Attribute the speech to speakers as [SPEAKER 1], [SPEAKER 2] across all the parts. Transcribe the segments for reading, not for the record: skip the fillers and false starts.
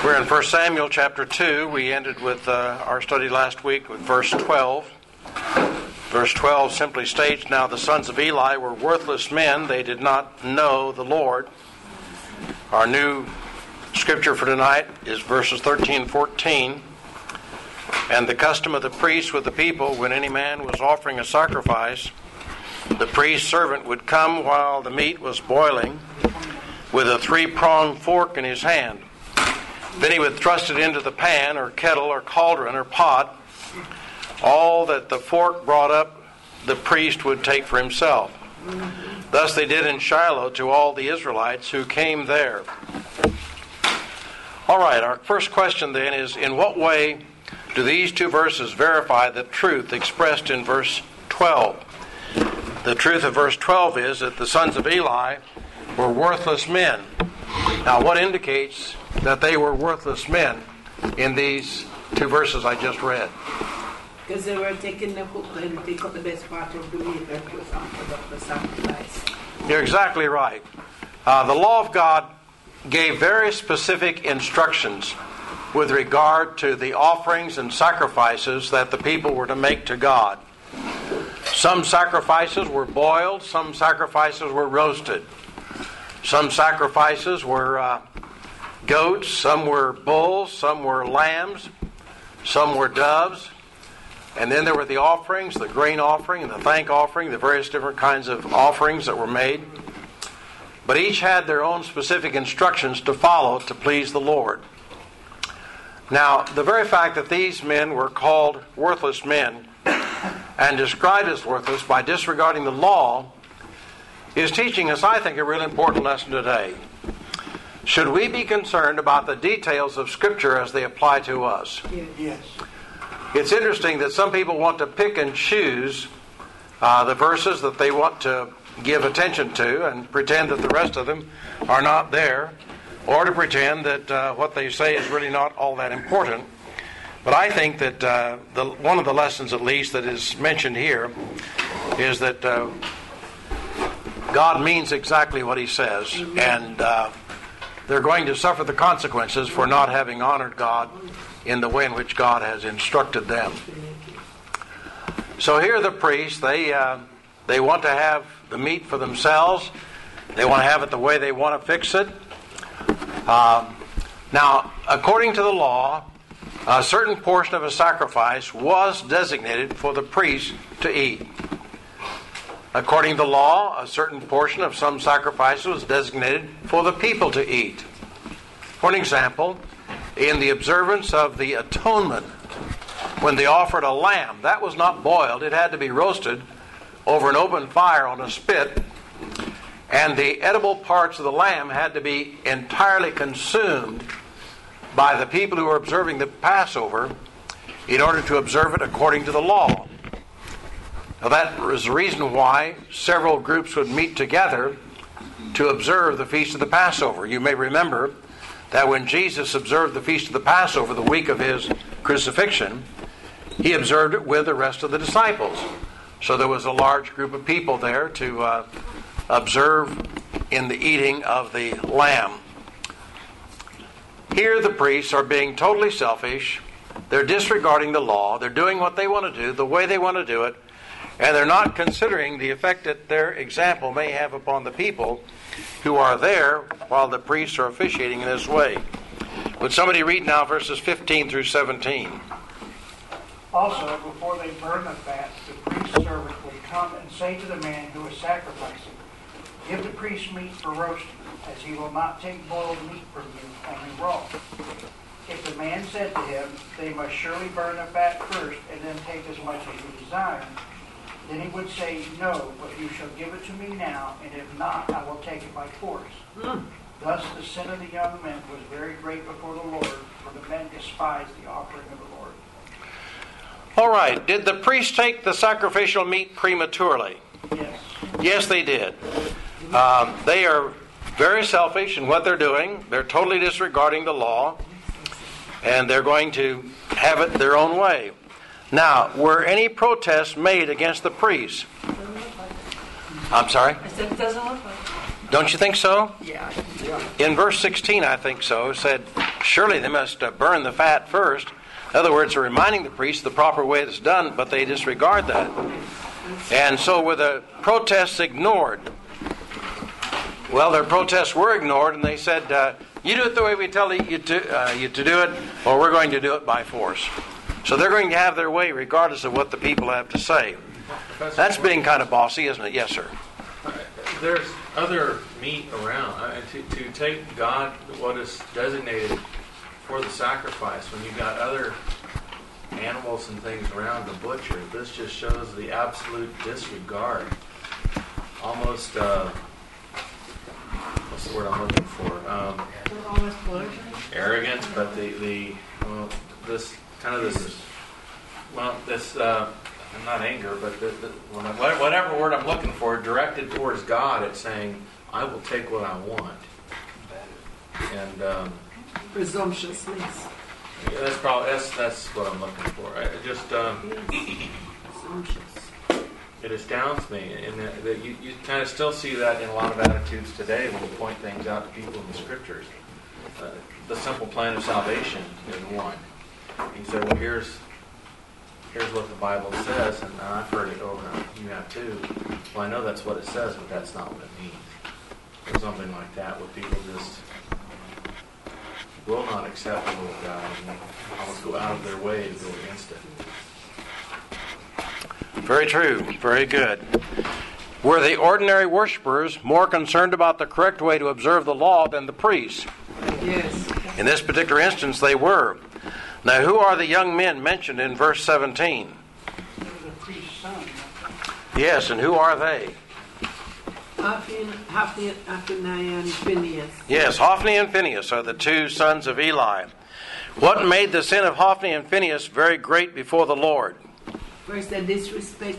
[SPEAKER 1] We're in 1 Samuel chapter 2. We ended with our study last week with verse 12. Verse 12 simply states, "Now the sons of Eli were worthless men. They did not know the Lord." Our new scripture for tonight is verses 13 and 14. "And the custom of the priest with the people, when any man was offering a sacrifice, the priest's servant would come while the meat was boiling with a three-pronged fork in his hand. Then he would thrust it into the pan or kettle or cauldron or pot. All that the fork brought up, the priest would take for himself. Thus they did in Shiloh to all the Israelites who came there." All right, our first question then is, in what way do these two verses verify the truth expressed in verse 12? The truth of verse 12 is that the sons of Eli were worthless men. Now, what indicates that they were worthless men in these two verses I just read?
[SPEAKER 2] Because they were taking the hook and take out the best part of the meat and put on the sacrifice.
[SPEAKER 1] You're exactly right. The law of God gave very specific instructions with regard to the offerings and sacrifices that the people were to make to God. Some sacrifices were boiled, some sacrifices were roasted. Some sacrifices were goats, some were bulls, some were lambs, some were doves. And then there were the offerings, the grain offering and the thank offering, the various different kinds of offerings that were made. But each had their own specific instructions to follow to please the Lord. Now, the very fact that these men were called worthless men and described as worthless by disregarding the law is teaching us, I think, a really important lesson today. Should we be concerned about the details of Scripture as they apply to us?
[SPEAKER 2] Yes.
[SPEAKER 1] It's interesting that some people want to pick and choose the verses that they want to give attention to and pretend that the rest of them are not there, or to pretend that what they say is really not all that important. But I think that one of the lessons, at least, that is mentioned here is that God means exactly what He says, and they're going to suffer the consequences for not having honored God in the way in which God has instructed them. So here the priests, they want to have the meat for themselves. They want to have it the way they want to fix it. Now, according to the law, a certain portion of a sacrifice was designated for the priest to eat. According to the law, a certain portion of some sacrifices was designated for the people to eat. For an example, in the observance of the atonement, when they offered a lamb, that was not boiled. It had to be roasted over an open fire on a spit, and the edible parts of the lamb had to be entirely consumed by the people who were observing the Passover in order to observe it according to the law. Now, that was the reason why several groups would meet together to observe the Feast of the Passover. You may remember that when Jesus observed the Feast of the Passover the week of His crucifixion, He observed it with the rest of the disciples. So there was a large group of people there to observe in the eating of the lamb. Here the priests are being totally selfish. They're disregarding the law. They're doing what they want to do, the way they want to do it, and they're not considering the effect that their example may have upon the people who are there while the priests are officiating in this way. Would somebody read now verses 15 through 17?
[SPEAKER 3] "Also, before they burn the fat, the priest's servant would come and say to the man who is sacrificing, 'Give the priest meat for roasting, as he will not take boiled meat from you, only raw.' If the man said to him, 'They must surely burn the fat first, and then take as much as you desire,' then he would say, 'No, but you shall give it to me now, and if not, I will take it by force.' Thus the sin of the young men was very great before the Lord, for the men despised the offering of the Lord."
[SPEAKER 1] All right. Did the priests take the sacrificial meat prematurely?
[SPEAKER 3] Yes.
[SPEAKER 1] Yes, they did. They are very selfish in what they're doing. They're totally disregarding the law, and they're going to have it their own way. Now, were any protests made against the priests? I'm sorry?
[SPEAKER 2] I said it doesn't look like it.
[SPEAKER 1] Don't you think so?
[SPEAKER 2] Yeah.
[SPEAKER 1] In verse 16, I think so, it said, surely they must burn the fat first. In other words, they're reminding the priests the proper way it's done, but they disregard that. And so were the protests ignored? Well, their protests were ignored, and they said, you do it the way we tell you to do it, or we're going to do it by force. So they're going to have their way regardless of what the people have to say. That's being kind of bossy, isn't it? Yes, sir.
[SPEAKER 4] There's other meat around. To take God, what is designated for the sacrifice, when you've got other animals and things around to butcher, this just shows the absolute disregard. Almost, what's the word I'm looking for? Arrogance, but not anger, but whatever word I'm looking for, directed towards God, it's saying, I will take what I want. And
[SPEAKER 2] Presumptuousness.
[SPEAKER 4] that's what I'm looking for. It astounds me, and that you kind of still see that in a lot of attitudes today when you point things out to people in the Scriptures. The simple plan of salvation is one. You say, well, here's what the Bible says, and I've heard it over, and you have too. Well, I know that's what it says, but that's not what it means. Or something like that, where people just will not accept the will of God and almost go out of their way to go against it.
[SPEAKER 1] Very true. Very good. Were the ordinary worshipers more concerned about the correct way to observe the law than the priests?
[SPEAKER 2] Yes.
[SPEAKER 1] In this particular instance, they were. Now, who are the young men mentioned in verse 17?
[SPEAKER 3] The priest's son.
[SPEAKER 1] Yes, and who are they?
[SPEAKER 2] Hophni and Phinehas.
[SPEAKER 1] Yes, Hophni and Phinehas are the two sons of Eli. What made the sin of Hophni and Phinehas very great before the Lord?
[SPEAKER 2] First, they disrespect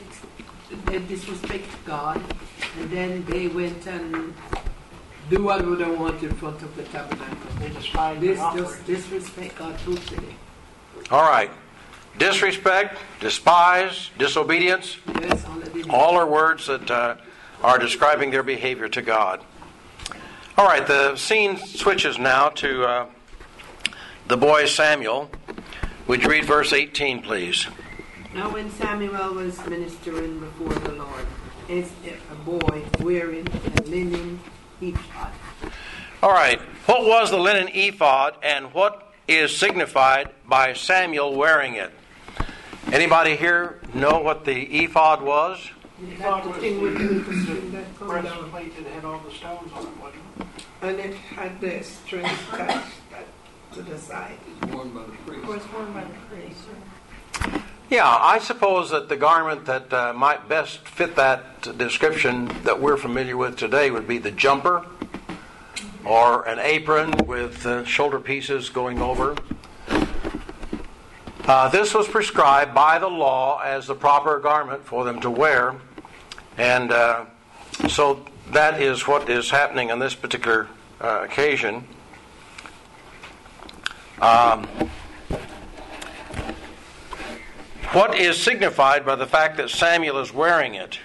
[SPEAKER 2] God, and then they went and do whatever they want in front of the tabernacle.
[SPEAKER 3] They just
[SPEAKER 2] disrespect God totally.
[SPEAKER 1] All right. Disrespect, despise, disobedience.
[SPEAKER 2] Yes,
[SPEAKER 1] all are words that are describing their behavior to God. All right, the scene switches now to the boy Samuel. Would you read verse 18, please?
[SPEAKER 2] Now when Samuel was ministering before the Lord, is a boy wearing a linen ephod.
[SPEAKER 1] All right, what was the linen ephod, and what is signified by Samuel wearing it? Anybody here know what the ephod was?
[SPEAKER 3] the thing with the breastplate that had all the stones on it, wasn't it?
[SPEAKER 2] And it had the string attached to the side.
[SPEAKER 5] Worn by the priest.
[SPEAKER 2] It was worn by the priest.
[SPEAKER 1] Yeah, I suppose that the garment that might best fit that description that we're familiar with today would be the jumper, or an apron with shoulder pieces going over. This was prescribed by the law as the proper garment for them to wear, and so that is what is happening on this particular occasion. What is signified by the fact that Samuel is wearing it?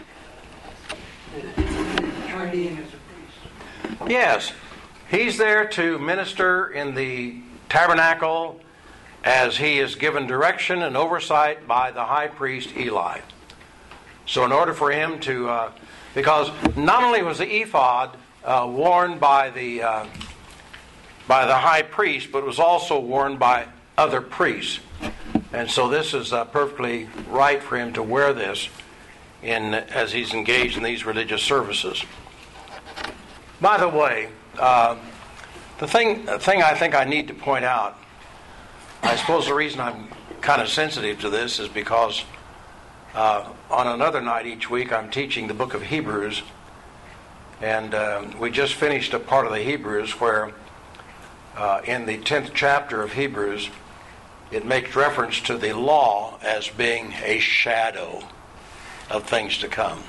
[SPEAKER 1] Yes, he's there to minister in the tabernacle as he is given direction and oversight by the high priest Eli. So in order for him to, because not only was the ephod worn by the high priest, but it was also worn by other priests. And so this is perfectly right for him to wear this as he's engaged in these religious services. By the way, the thing I think I need to point out, I suppose the reason I'm kind of sensitive to this is because on another night each week I'm teaching the book of Hebrews, and we just finished a part of the Hebrews where in the 10th chapter of Hebrews it makes reference to the law as being a shadow of things to come.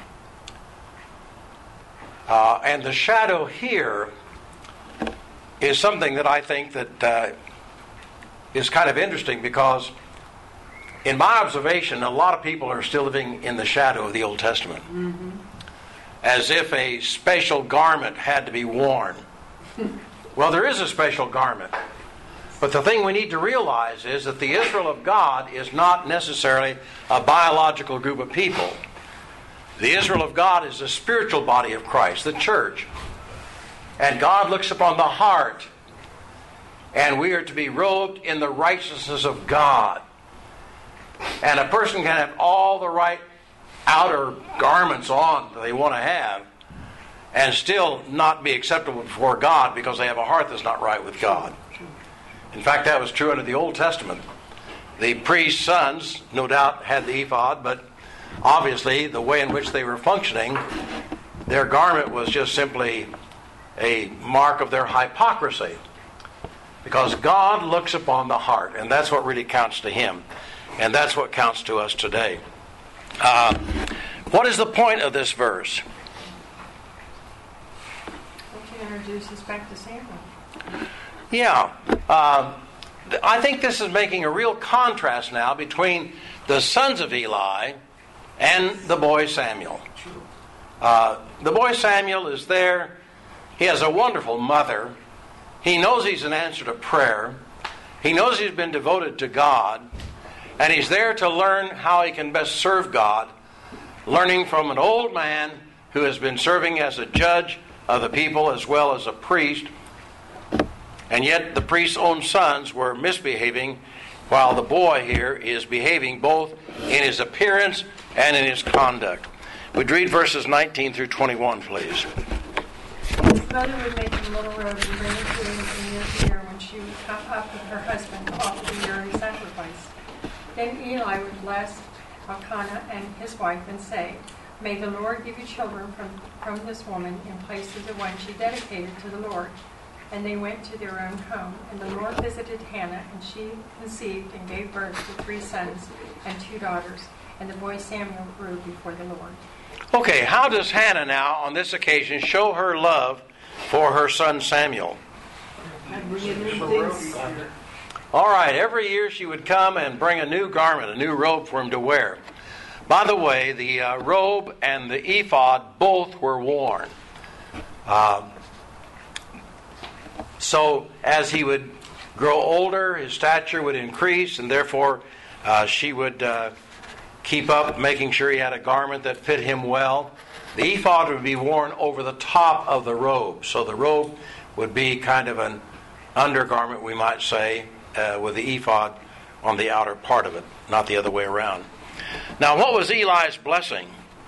[SPEAKER 1] And the shadow here is something that I think that is kind of interesting, because in my observation, a lot of people are still living in the shadow of the Old Testament.
[SPEAKER 2] Mm-hmm.
[SPEAKER 1] as if a special garment had to be worn. Well, there is a special garment. But the thing we need to realize is that the Israel of God is not necessarily a biological group of people. The Israel of God is the spiritual body of Christ, the church. And God looks upon the heart. And we are to be robed in the righteousness of God. And a person can have all the right outer garments on that they want to have and still not be acceptable before God because they have a heart that's not right with God. In fact, that was true under the Old Testament. The priest's sons, no doubt, had the ephod, but obviously the way in which they were functioning, their garment was just simply a mark of their hypocrisy. Because God looks upon the heart, and that's what really counts to Him. And that's what counts to us today. What is the point of this verse?
[SPEAKER 5] It introduces us back to Samuel.
[SPEAKER 1] Yeah. I think this is making a real contrast now between the sons of Eli and the boy Samuel. The boy Samuel is there. He has a wonderful mother. He knows he's an answer to prayer. He knows he's been devoted to God. And he's there to learn how he can best serve God, learning from an old man who has been serving as a judge of the people as well as a priest. And yet the priest's own sons were misbehaving, while the boy here is behaving both in his appearance and in his conduct. Would you read verses 19 through 21, please?
[SPEAKER 5] His mother would make him a little robe and bring it to him from year to year when she would come up with her husband to offer the yearly sacrifice. Then Eli would bless Elkanah and his wife and say, "May the Lord give you children from this woman in place of the one she dedicated to the Lord." And they went to their own home. And the Lord visited Hannah, and she conceived and gave birth to 3 sons and 2 daughters. And the boy Samuel grew before the Lord.
[SPEAKER 1] Okay, how does Hannah now, on this occasion, show her love for her son Samuel? All right, every year she would come and bring a new garment, a new robe for him to wear. By the way, the robe and the ephod both were worn. So as he would grow older, his stature would increase, and therefore she would keep up making sure he had a garment that fit him well. The ephod would be worn over the top of the robe. So the robe would be kind of an undergarment, we might say, with the ephod on the outer part of it, not the other way around. Now, what was Eli's blessing?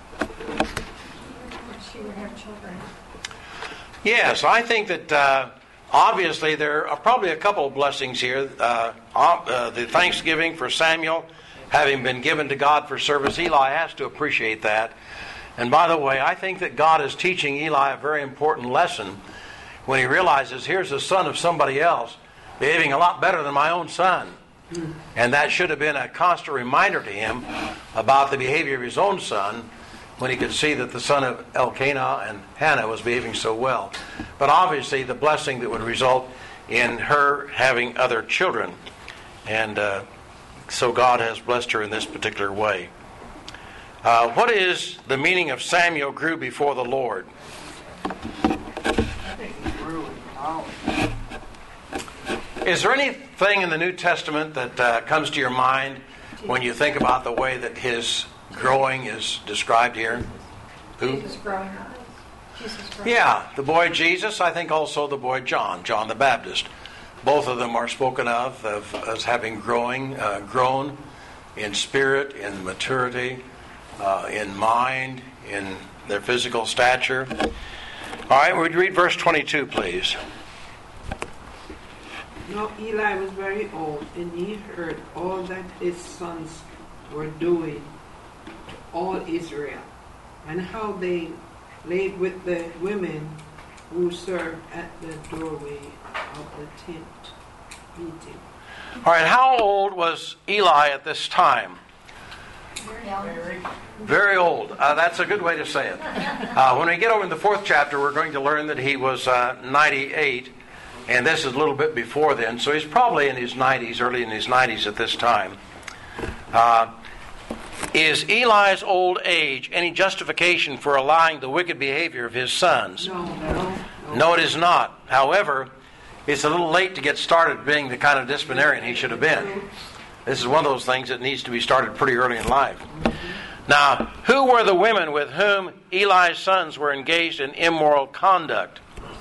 [SPEAKER 5] She would have children.
[SPEAKER 1] Yes, I think that obviously there are probably a couple of blessings here. The thanksgiving for Samuel having been given to God for service. Eli has to appreciate that. And by the way, I think that God is teaching Eli a very important lesson when he realizes here's the son of somebody else behaving a lot better than my own son. And that should have been a constant reminder to him about the behavior of his own son when he could see that the son of Elkanah and Hannah was behaving so well. But obviously the blessing that would result in her having other children. And so God has blessed her in this particular way. What is the meaning of Samuel grew before the Lord?
[SPEAKER 3] I think he grew in knowledge.
[SPEAKER 1] Is there anything in the New Testament that comes to your mind when you think about the way that his growing is described here? Who?
[SPEAKER 5] Jesus growing up.
[SPEAKER 1] Yeah, the boy Jesus, I think also the boy John the Baptist. Both of them are spoken of as having grown in spirit, in maturity, in mind, in their physical stature. All right, would you read verse 22, please?
[SPEAKER 2] Now Eli was very old, and he heard all that his sons were doing to all Israel, and how they laid with the women who served at the doorway of the tent meeting.
[SPEAKER 1] All right, how old was Eli at this time? Very old. That's a good way to say it. When we get over in the 4th chapter, we're going to learn that he was 98, and this is a little bit before then, so he's probably in his 90s, early in his 90s at this time. Is Eli's old age any justification for allowing the wicked behavior of his sons?
[SPEAKER 2] No.
[SPEAKER 1] No, it is not. However, it's a little late to get started being the kind of disciplinarian he should have been. This is one of those things that needs to be started pretty early in life. Now, who were the women with whom Eli's sons were engaged in immoral conduct?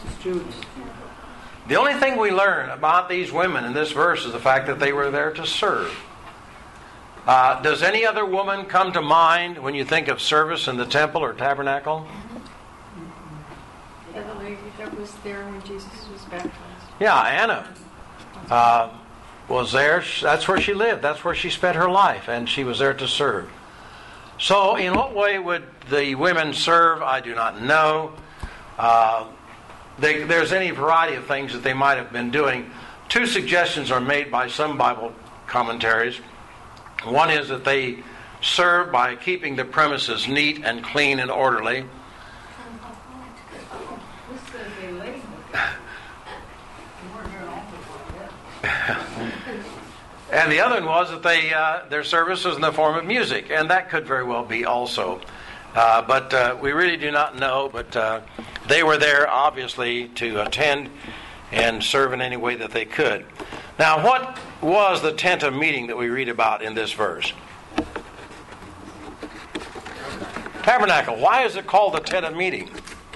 [SPEAKER 1] The only thing we learn about these women in this verse is the fact that they were there to serve. Does any other woman come to mind when you think of service in the temple or tabernacle?
[SPEAKER 5] Yeah, the lady that was there when Jesus was baptized.
[SPEAKER 1] Yeah, Anna was there. That's where she lived. That's where she spent her life, and she was there to serve. So, in what way would the women serve? I do not know. There's any variety of things that they might have been doing. Two suggestions are made by some Bible commentaries. One is that they serve by keeping the premises neat and clean and orderly. And the other one was that their service was in the form of music, and that could very well be also. But we really do not know, but they were there obviously to attend and serve in any way that they could. Now, what was the tent of meeting that we read about in this verse? Tabernacle. Why is it called the tent of meeting?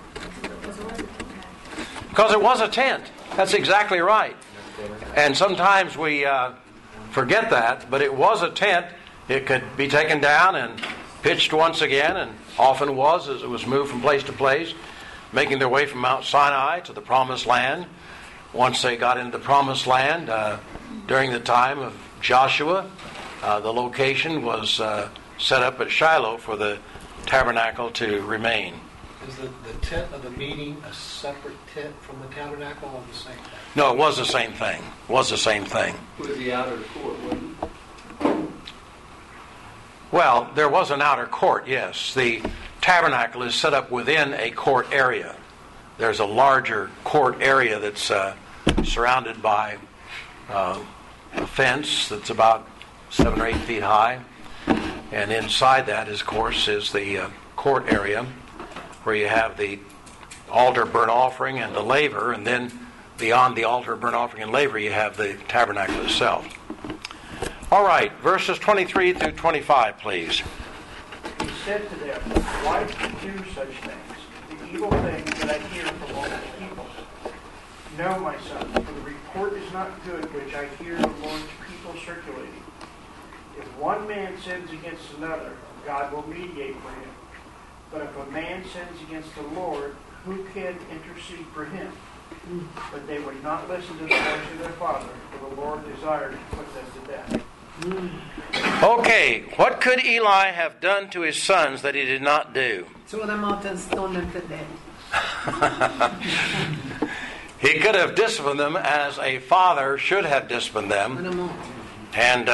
[SPEAKER 1] Because it was a tent. That's exactly right. And sometimes we forget that, but it was a tent. It could be taken down and pitched once again, and often was as it was moved from place to place, making their way from Mount Sinai to the Promised Land. Once they got into the Promised Land, during the time of Joshua, the location was set up at Shiloh for the tabernacle to remain.
[SPEAKER 6] Is the tent of the meeting a separate tent from the tabernacle or the same thing?
[SPEAKER 1] No, it was the same thing. It was the same thing.
[SPEAKER 7] With the outer court, wasn't it?
[SPEAKER 1] Well, there was an outer court, yes. The tabernacle is set up within a court area. There's a larger court area that's surrounded by a fence that's about 7 or 8 feet high. And inside that, of course, is the court area where you have the altar, burnt offering, and the laver. And then beyond the altar, burnt offering, and laver, you have the tabernacle itself. All right, verses 23 through 25, please.
[SPEAKER 3] He said to them, "Why do you do such things? The evil thing that I hear from all the people. No, my son, for the report is not good which I hear among people circulating. If one man sins against another, God will mediate for him. But if a man sins against the Lord, who can intercede for him?" But they would not listen to the voice of their father, for the Lord desired to put them to death.
[SPEAKER 1] Okay, what could Eli have done to his sons that he did not do?
[SPEAKER 2] Throw them out and stone them to death.
[SPEAKER 1] He could have disciplined them as a father should have disciplined them. And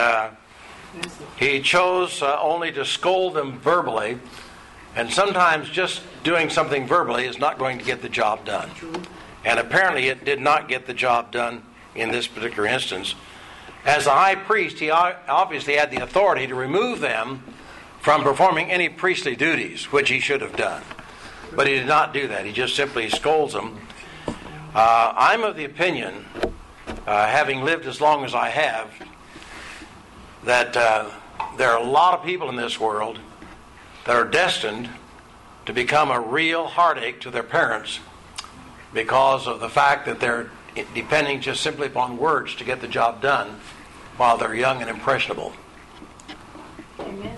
[SPEAKER 1] he chose only to scold them verbally. And sometimes just doing something verbally is not going to get the job done. And apparently it did not get the job done in this particular instance. As the high priest, he obviously had the authority to remove them from performing any priestly duties, which he should have done. But he did not do that. He just simply scolds them. I'm of the opinion, having lived as long as I have, that there are a lot of people in this world that are destined to become a real heartache to their parents because of the fact that they're depending just simply upon words to get the job done while they're young and impressionable.
[SPEAKER 5] Amen.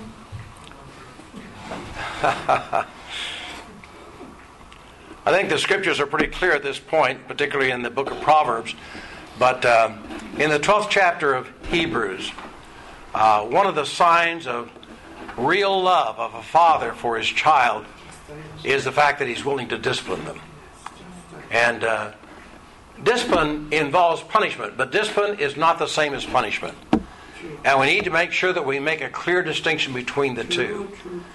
[SPEAKER 1] I think the scriptures are pretty clear at this point, particularly in the book of Proverbs. But in the 12th chapter of Hebrews, one of the signs of real love of a father for his child is the fact that he's willing to discipline them. And discipline involves punishment, but discipline is not the same as punishment. And we need to make sure that we make a clear distinction between the two.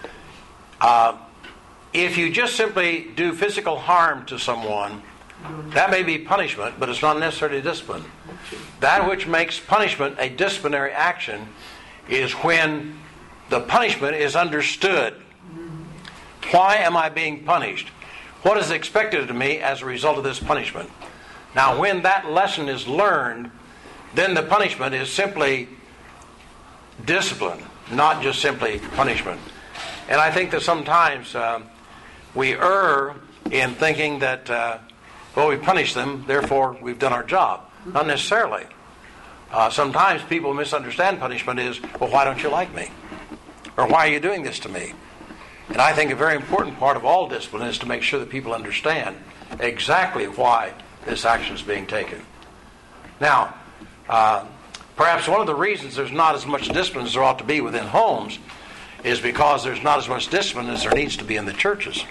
[SPEAKER 1] If you just simply do physical harm to someone, that may be punishment, but it's not necessarily discipline. That which makes punishment a disciplinary action is when the punishment is understood. Why am I being punished? What is expected of me as a result of this punishment? Now, when that lesson is learned, then the punishment is simply discipline, not just simply punishment. And I think that sometimes we err in thinking that, we punish them, therefore we've done our job. Not necessarily. Sometimes people misunderstand punishment is, well, why don't you like me? Or why are you doing this to me? And I think a very important part of all discipline is to make sure that people understand exactly why this action is being taken. Now, perhaps one of the reasons there's not as much discipline as there ought to be within homes is because there's not as much discipline as there needs to be in the churches.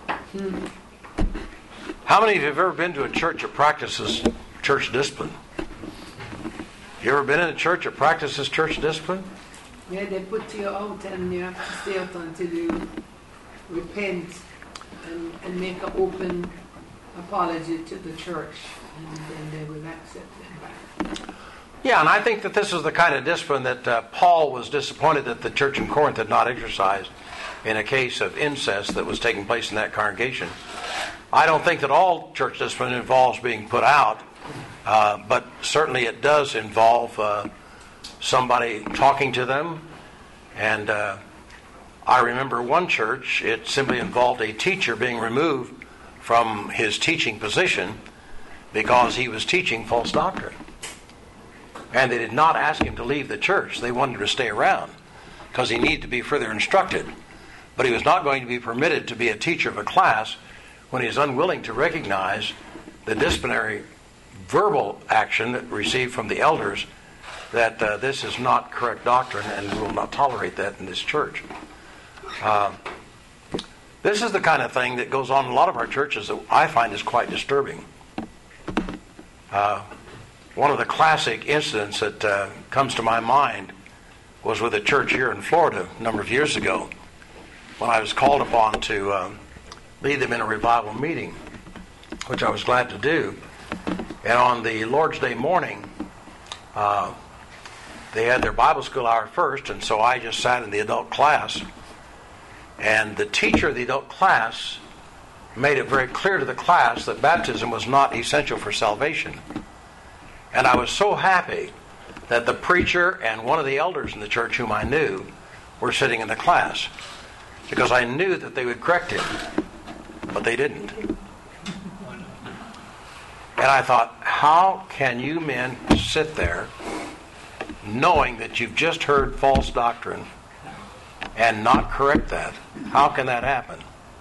[SPEAKER 1] How many of you have ever been to a church that practices church discipline? You ever been in a church that practices church discipline?
[SPEAKER 2] Yeah, they put you out and you have to stay out until you repent and make an open apology to the church, and then they will accept them back.
[SPEAKER 1] Yeah, and I think that this is the kind of discipline that Paul was disappointed that the church in Corinth had not exercised in a case of incest that was taking place in that congregation. I don't think that all church discipline involves being put out, but certainly it does involve somebody talking to them. And I remember one church, it simply involved a teacher being removed from his teaching position because he was teaching false doctrine. And they did not ask him to leave the church. They wanted him to stay around because he needed to be further instructed. But he was not going to be permitted to be a teacher of a class when he is unwilling to recognize the disciplinary verbal action received from the elders that this is not correct doctrine and we will not tolerate that in this church. This is the kind of thing that goes on in a lot of our churches that I find is quite disturbing. One of the classic incidents that comes to my mind was with a church here in Florida a number of years ago when I was called upon to lead them in a revival meeting, which I was glad to do. And on the Lord's Day morning, they had their Bible school hour first, and so I just sat in the adult class. And the teacher of the adult class made it very clear to the class that baptism was not essential for salvation. And I was so happy that the preacher and one of the elders in the church whom I knew were sitting in the class, because I knew that they would correct him, but they didn't. And I thought, how can you men sit there knowing that you've just heard false doctrine and not correct that? How can that happen?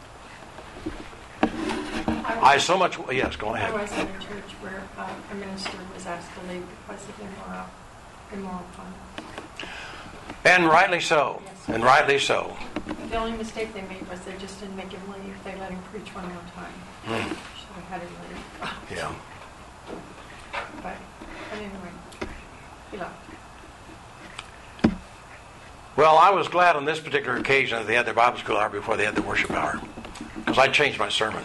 [SPEAKER 1] Yes, go ahead.
[SPEAKER 5] I was in a church where a minister was asked to leave because of immoral conduct.
[SPEAKER 1] And rightly so.
[SPEAKER 5] Yes.
[SPEAKER 1] And rightly so.
[SPEAKER 5] The only mistake they made was they just didn't make him leave. They let him preach one more time. Should have had him leave.
[SPEAKER 1] Yeah.
[SPEAKER 5] But anyway, he left.
[SPEAKER 1] Well, I was glad on this particular occasion that they had their Bible school hour before they had the worship hour, because I changed my sermon.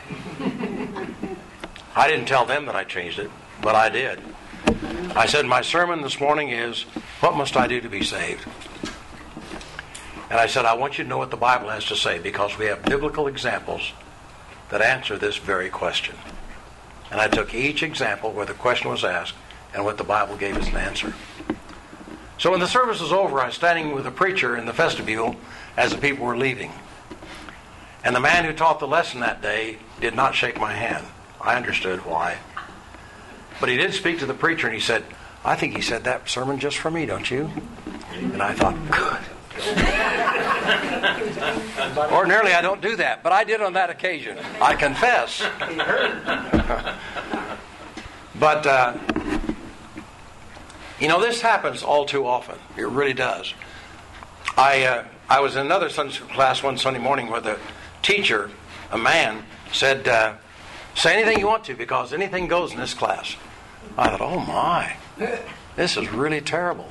[SPEAKER 1] I didn't tell them that I changed it, but I did. I said, my sermon this morning is, what must I do to be saved? And I said, I want you to know what the Bible has to say, because we have biblical examples that answer this very question. And I took each example where the question was asked and what the Bible gave as an answer. So when the service was over, I was standing with the preacher in the vestibule as the people were leaving. And the man who taught the lesson that day did not shake my hand. I understood why. But he did speak to the preacher and he said, I think he said that sermon just for me, don't you? And I thought, good. Ordinarily I don't do that, but I did on that occasion. I confess. But, this happens all too often. It really does. I was in another Sunday school class one Sunday morning where the teacher, a man, said, say anything you want to because anything goes in this class. I thought, oh my, this is really terrible,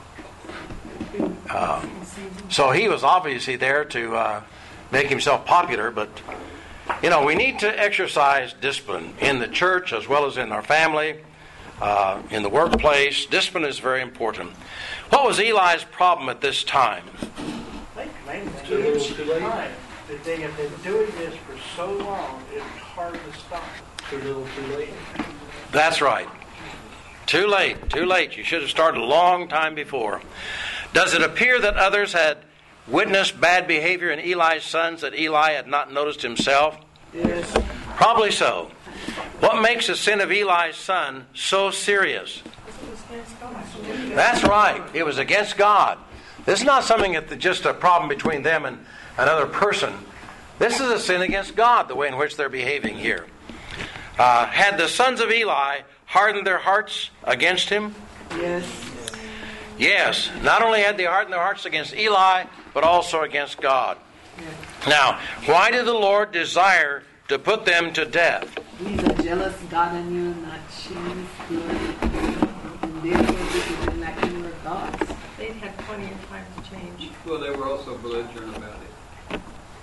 [SPEAKER 1] So he was obviously there to make himself popular, but, we need to exercise discipline in the church as well as in our family. in the workplace. Discipline is very important. What was Eli's problem at this time?
[SPEAKER 3] I think the main thing
[SPEAKER 6] Too little,
[SPEAKER 3] is
[SPEAKER 6] too late.
[SPEAKER 3] time. That they have been doing this for so long, it's hard to stop.
[SPEAKER 6] Too little, too late.
[SPEAKER 1] That's right. Too late, too late. You should have started a long time before. Does it appear that others had witnessed bad behavior in Eli's sons that Eli had not noticed himself?
[SPEAKER 2] Yes.
[SPEAKER 1] Probably so. What makes the sin of Eli's son so serious? That's right. It was against God. This is not something that's just a problem between them and another person. This is a sin against God, the way in which they're behaving here. Had the sons of Eli hardened their hearts against him?
[SPEAKER 2] Yes.
[SPEAKER 1] Yes. Not only had they hardened their hearts against Eli, but also against God. Now, why did the Lord desire to put them to death?
[SPEAKER 2] He's a jealous God and you're not sharing his glory. And therefore, this is like you were gods.
[SPEAKER 5] They'd had plenty of time to change.
[SPEAKER 7] Well, they were also belligerent about it.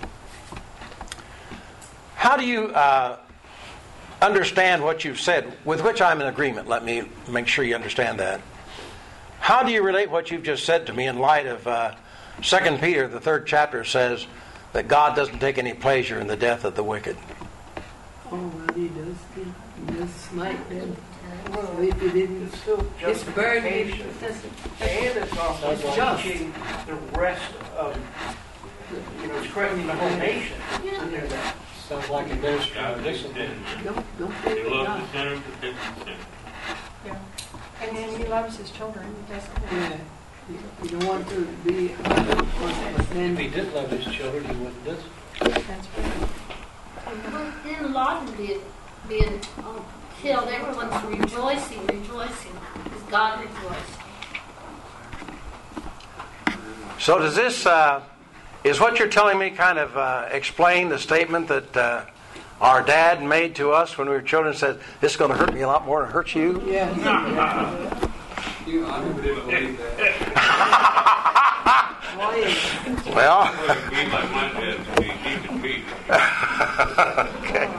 [SPEAKER 1] How do you understand what you've said, with which I'm in agreement? Let me make sure you understand that. How do you relate what you've just said to me in light of 2 Peter, the 3rd chapter, says that God doesn't take any pleasure in the death of the wicked?
[SPEAKER 2] Oh, well, he does. He does smite them. So if he didn't,
[SPEAKER 3] It's still
[SPEAKER 2] it's burning.
[SPEAKER 3] justification. And it's also
[SPEAKER 2] Just.
[SPEAKER 3] teaching the rest of, it's correcting the whole nation to do that.
[SPEAKER 6] Sounds like administrative discipline.
[SPEAKER 2] Don't play with God.
[SPEAKER 5] Yeah. And then he loves his children. He doesn't.
[SPEAKER 2] Yeah. You don't want to be hard on us, but
[SPEAKER 6] If he
[SPEAKER 2] then
[SPEAKER 6] did love his children, he wouldn't do it.
[SPEAKER 5] That's right.
[SPEAKER 8] Well, then Lot being killed, everyone's rejoicing, because God rejoiced.
[SPEAKER 1] So does this, is what you're telling me kind of explain the statement that our dad made to us when we were children, said, this is going to hurt me a lot more than it hurts you?
[SPEAKER 2] yeah.
[SPEAKER 7] I never did believe that.
[SPEAKER 2] Oh, yeah.
[SPEAKER 1] Well,
[SPEAKER 9] Be like my dad to be Deacon Pete.
[SPEAKER 1] okay.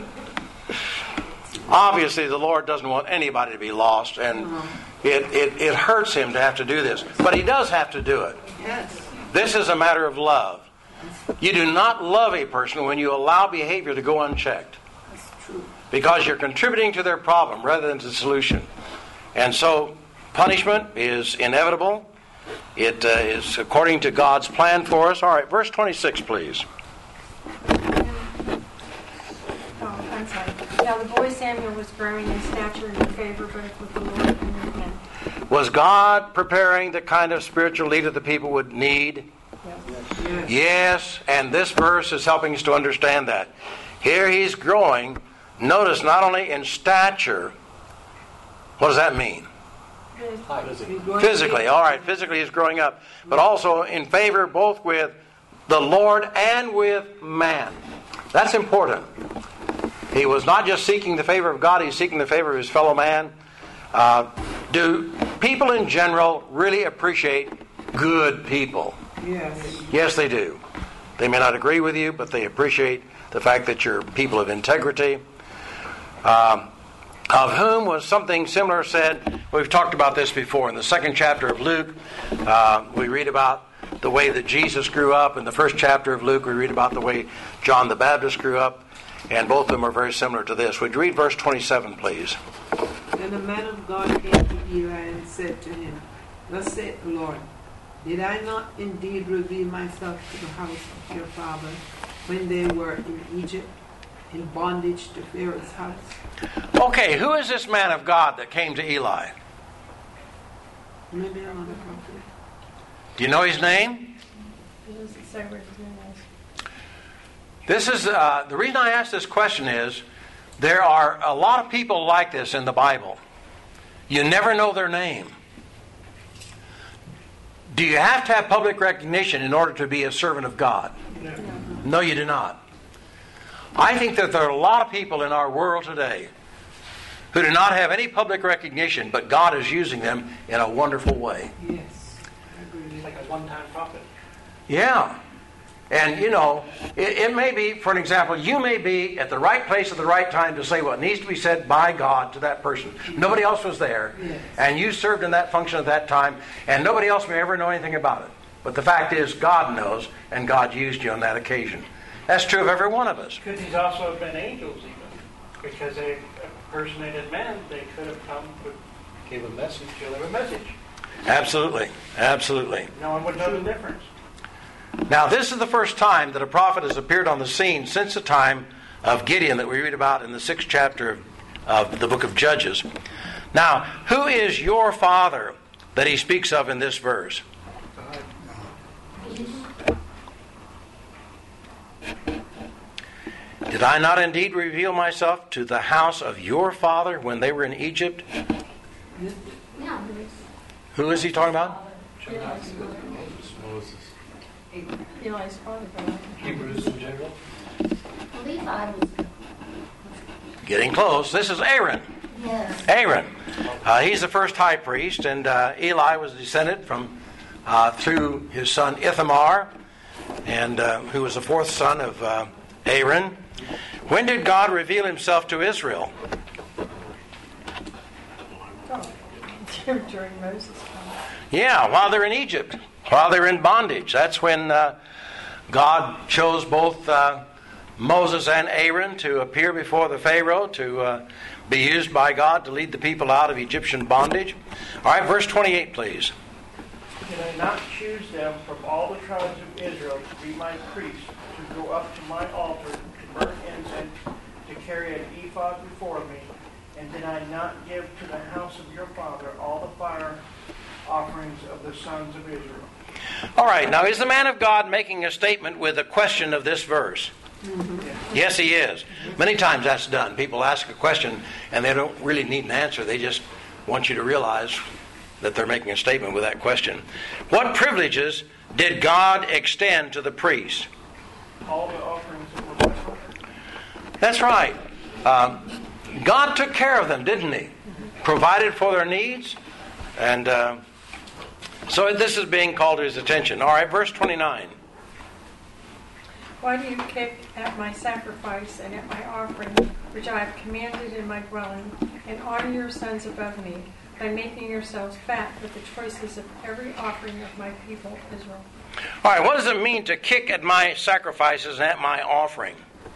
[SPEAKER 1] Obviously, the Lord doesn't want anybody to be lost, and it hurts him to have to do this. But he does have to do it.
[SPEAKER 2] Yes.
[SPEAKER 1] This is a matter of love. You do not love a person when you allow behavior to go unchecked,
[SPEAKER 2] That's true.
[SPEAKER 1] because you're contributing to their problem rather than to the solution. And so, punishment is inevitable. It is according to God's plan for us. All right, verse 26, please.
[SPEAKER 5] Oh, I'm sorry. Now the boy Samuel was growing in stature and in favor both with the Lord and with men.
[SPEAKER 1] Was God preparing the kind of spiritual leader the people would need?
[SPEAKER 2] Yes.
[SPEAKER 1] Yes, and this verse is helping us to understand that. Here he's growing, notice, not only in stature. What does that mean?
[SPEAKER 2] He's going
[SPEAKER 1] Physically, all right, physically he's growing up, but also in favor both with the Lord and with man. That's important. He was not just seeking the favor of God, he's seeking the favor of his fellow man. Do people in general really appreciate good people?
[SPEAKER 2] Yes.
[SPEAKER 1] Yes, they do. They may not agree with you, but they appreciate the fact that you're people of integrity. Of whom was something similar said. We've talked about this before. In the 2nd chapter of Luke, we read about the way that Jesus grew up. In the 1st chapter of Luke, we read about the way John the Baptist grew up. And both of them are very similar to this. Would you read verse 27, please?
[SPEAKER 2] Then the man of God came to Eli and said to him, Thus saith the Lord, did I not indeed reveal myself to the house of your father when they were in Egypt, in bondage to Pharaoh's house?
[SPEAKER 1] Okay, who is this man of God that came to Eli?
[SPEAKER 2] Maybe another prophet.
[SPEAKER 1] Do you know his name?
[SPEAKER 5] It doesn't say what his name is.
[SPEAKER 1] This is the reason I ask this question is there are a lot of people like this in the Bible. You never know their name. Do you have to have public recognition in order to be a servant of God? No, you do not. I think that there are a lot of people in our world today who do not have any public recognition, but God is using them in a wonderful way.
[SPEAKER 2] Yes. I agree.
[SPEAKER 3] It's like a one-time prophet.
[SPEAKER 1] Yeah. And, you know, it may be, for an example, you may be at the right place at the right time to say what needs to be said by God to that person. Nobody else was there, and you served in that function at that time, and nobody else may ever know anything about it. But the fact is, God knows, and God used you on that occasion. That's true of every one of us.
[SPEAKER 3] Could these also have been angels even? Because they impersonated men, they could have come with
[SPEAKER 6] Gave a message.
[SPEAKER 3] a message.
[SPEAKER 1] Absolutely. Absolutely.
[SPEAKER 3] No one would know the difference.
[SPEAKER 1] Now, this is the first time that a prophet has appeared on the scene since the time of Gideon that we read about in the 6th chapter of the book of Judges. Now, who is your father that he speaks of in this verse? Did I not indeed reveal myself to the house of your father when they were in Egypt?
[SPEAKER 8] Yeah.
[SPEAKER 1] Who is he talking about?
[SPEAKER 4] Moses.
[SPEAKER 5] Eli's father, but
[SPEAKER 6] Hebrews in general.
[SPEAKER 8] Levi was.
[SPEAKER 1] Getting close. This is Aaron.
[SPEAKER 8] Yes.
[SPEAKER 1] Aaron. He's the first high priest, and Eli was descended from through his son Ithamar, and who was the fourth son of Aaron. When did God reveal himself to Israel?
[SPEAKER 5] during Moses' time.
[SPEAKER 1] Yeah, while they're in Egypt, while they're in bondage. That's when God chose both Moses and Aaron to appear before the Pharaoh to be used by God to lead the people out of Egyptian bondage. All right, verse 28, please.
[SPEAKER 3] Did I not choose them from all the tribes of Israel to be my priests, to go up to my altar, to burn incense, to carry an ephod before me? And did I not give to the house of your father all the fire offerings of the sons of Israel?
[SPEAKER 1] All right, now is the man of God making a statement with a question of this verse? Mm-hmm. Yes, he is. Many times that's done. People ask a question and they don't really need an answer. They just want you to realize that they're making a statement with that question. What privileges did God extend to the priests?
[SPEAKER 3] All the offerings that were blessed.
[SPEAKER 1] That's right. God took care of them, didn't he? Provided for their needs. And so this is being called to his attention. All right, verse 29.
[SPEAKER 5] Why do you kick at my sacrifice and at my offering, which I have commanded in my dwelling, and honor your sons above me, by making yourselves fat with the choices of every offering of my people Israel?
[SPEAKER 1] All right, what does it mean to kick at my sacrifices and at my offering?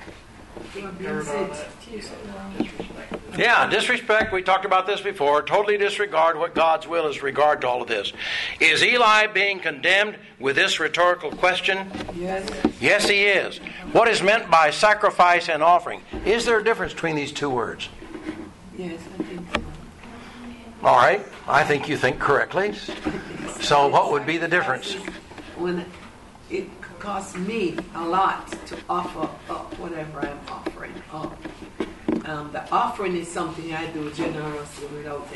[SPEAKER 1] Yeah, disrespect. We talked about this before. Totally disregard what God's will is regard to all of this. Is Eli being condemned with this rhetorical question?
[SPEAKER 2] Yes.
[SPEAKER 1] Yes, he is. What is meant by sacrifice and offering? Is there a difference between these two words?
[SPEAKER 2] Yes, I think so.
[SPEAKER 1] All right. I think you think correctly. So what would be the difference?
[SPEAKER 2] When it costs me a lot to offer up whatever I'm offering up. The offering is something I do generously without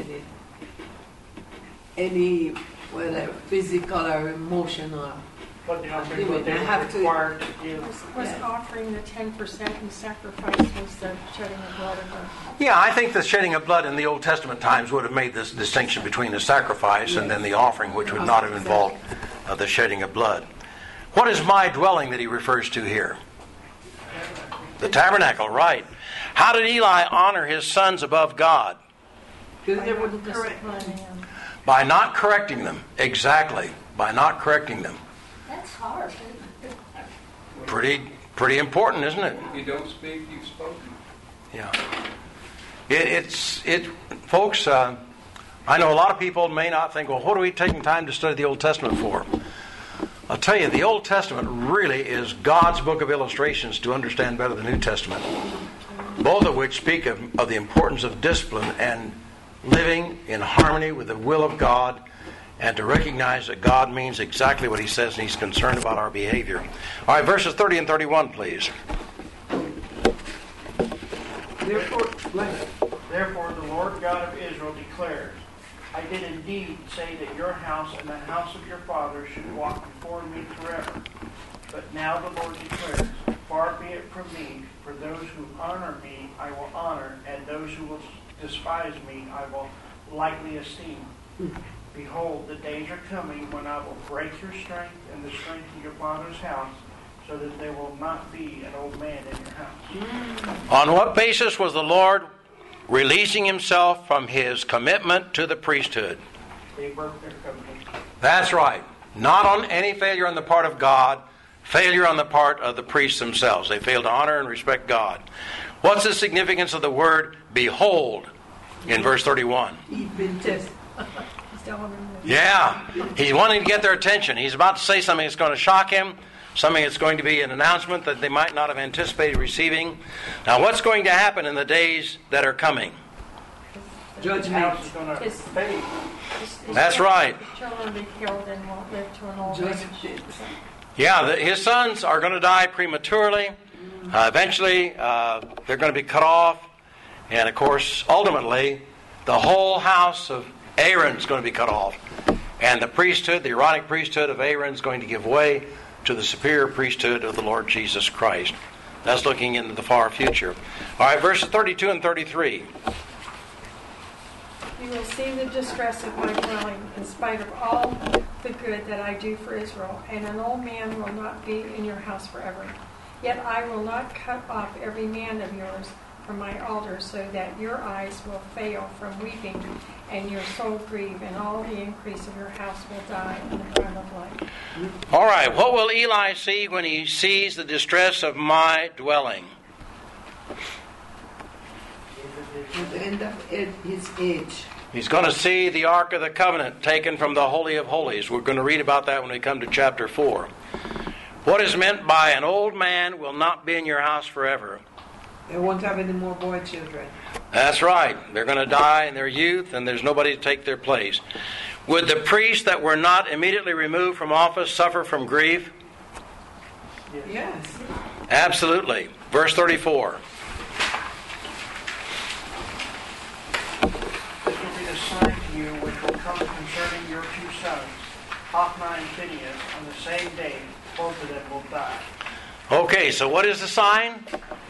[SPEAKER 2] any whether physical or emotional.
[SPEAKER 3] But the offering
[SPEAKER 2] I
[SPEAKER 3] that they
[SPEAKER 2] have
[SPEAKER 3] were
[SPEAKER 2] to-
[SPEAKER 3] required to give.
[SPEAKER 5] Was offering the 10% in sacrifice was the shedding of blood of the...
[SPEAKER 1] Yeah, I think the shedding of blood in the Old Testament times would have made this distinction between the sacrifice and then the offering, which would not have involved the shedding of blood. What is my dwelling that he refers to here? The tabernacle, right. How did Eli honor his sons above God?
[SPEAKER 2] Because they wouldn't correct
[SPEAKER 5] Disciplining them.
[SPEAKER 1] By not correcting them. Exactly. By not correcting them.
[SPEAKER 8] That's hard, isn't it?
[SPEAKER 1] Pretty important, isn't it?
[SPEAKER 7] If you don't speak, you've spoken.
[SPEAKER 1] Yeah. Folks, I know a lot of people may not think, well, what are we taking time to study the Old Testament for? I'll tell you, the Old Testament really is God's book of illustrations to understand better the New Testament. Both of which speak of the importance of discipline and living in harmony with the will of God, and to recognize that God means exactly what he says and he's concerned about our behavior. All right, verses 30 and 31, please.
[SPEAKER 3] Therefore, the Lord God of Israel declares, I did indeed say that your house and the house of your father should walk before me forever. But now the Lord declares, far be it from me, for those who honor me I will honor, and those who will despise me I will lightly esteem. Behold, the days are coming when I will break your strength and the strength of your father's house, so that there will not be an old man in your house.
[SPEAKER 1] On what basis was the Lord releasing himself from his commitment to the priesthood?
[SPEAKER 3] They broke their covenant.
[SPEAKER 1] That's right. Not on any failure on the part of God, failure on the part of the priests themselves. They failed to honor and respect God. What's the significance of the word behold in verse 31?
[SPEAKER 2] He'd been tested.
[SPEAKER 1] Yeah, he's wanting to get their attention. He's about to say something that's going to shock him, something that's going to be an announcement that they might not have anticipated receiving. Now, what's going to happen in the days that are coming?
[SPEAKER 3] The
[SPEAKER 2] Judgment.
[SPEAKER 3] house is going to
[SPEAKER 5] His-
[SPEAKER 3] fade.
[SPEAKER 1] That's right.
[SPEAKER 5] The children will be killed and won't live to an old age.
[SPEAKER 2] Judgment.
[SPEAKER 1] Yeah, his sons are going to die prematurely. Eventually, they're going to be cut off. And, of course, ultimately, the whole house of Aaron is going to be cut off. And the priesthood, the Aaronic priesthood of Aaron, is going to give way to the superior priesthood of the Lord Jesus Christ. That's looking into the far future. All right, verses 32 and 33.
[SPEAKER 5] You will see the distress of my dwelling in spite of all the good that I do for Israel, and an old man will not be in your house forever. Yet I will not cut off every man of yours from my altar, so that your eyes will fail from weeping, and your soul grieve, and all the increase of your house will die in the prime of life.
[SPEAKER 1] All right, what will Eli see when he sees the distress of my dwelling?
[SPEAKER 2] At the end of his age.
[SPEAKER 1] He's going to see the Ark of the Covenant taken from the Holy of Holies. We're going to read about that when we come to chapter 4. What is meant by an old man will not be in your house forever?
[SPEAKER 2] They won't have any more boy children.
[SPEAKER 1] That's right. They're going to die in their youth, and there's nobody to take their place. Would the priests that were not immediately removed from office suffer from grief?
[SPEAKER 2] Yes.
[SPEAKER 1] Absolutely. Verse 34.
[SPEAKER 3] This will be the sign to you which will come concerning your two sons, Hophni and Phinehas, on the same day. Both of them will die.
[SPEAKER 1] Okay, so what is the sign?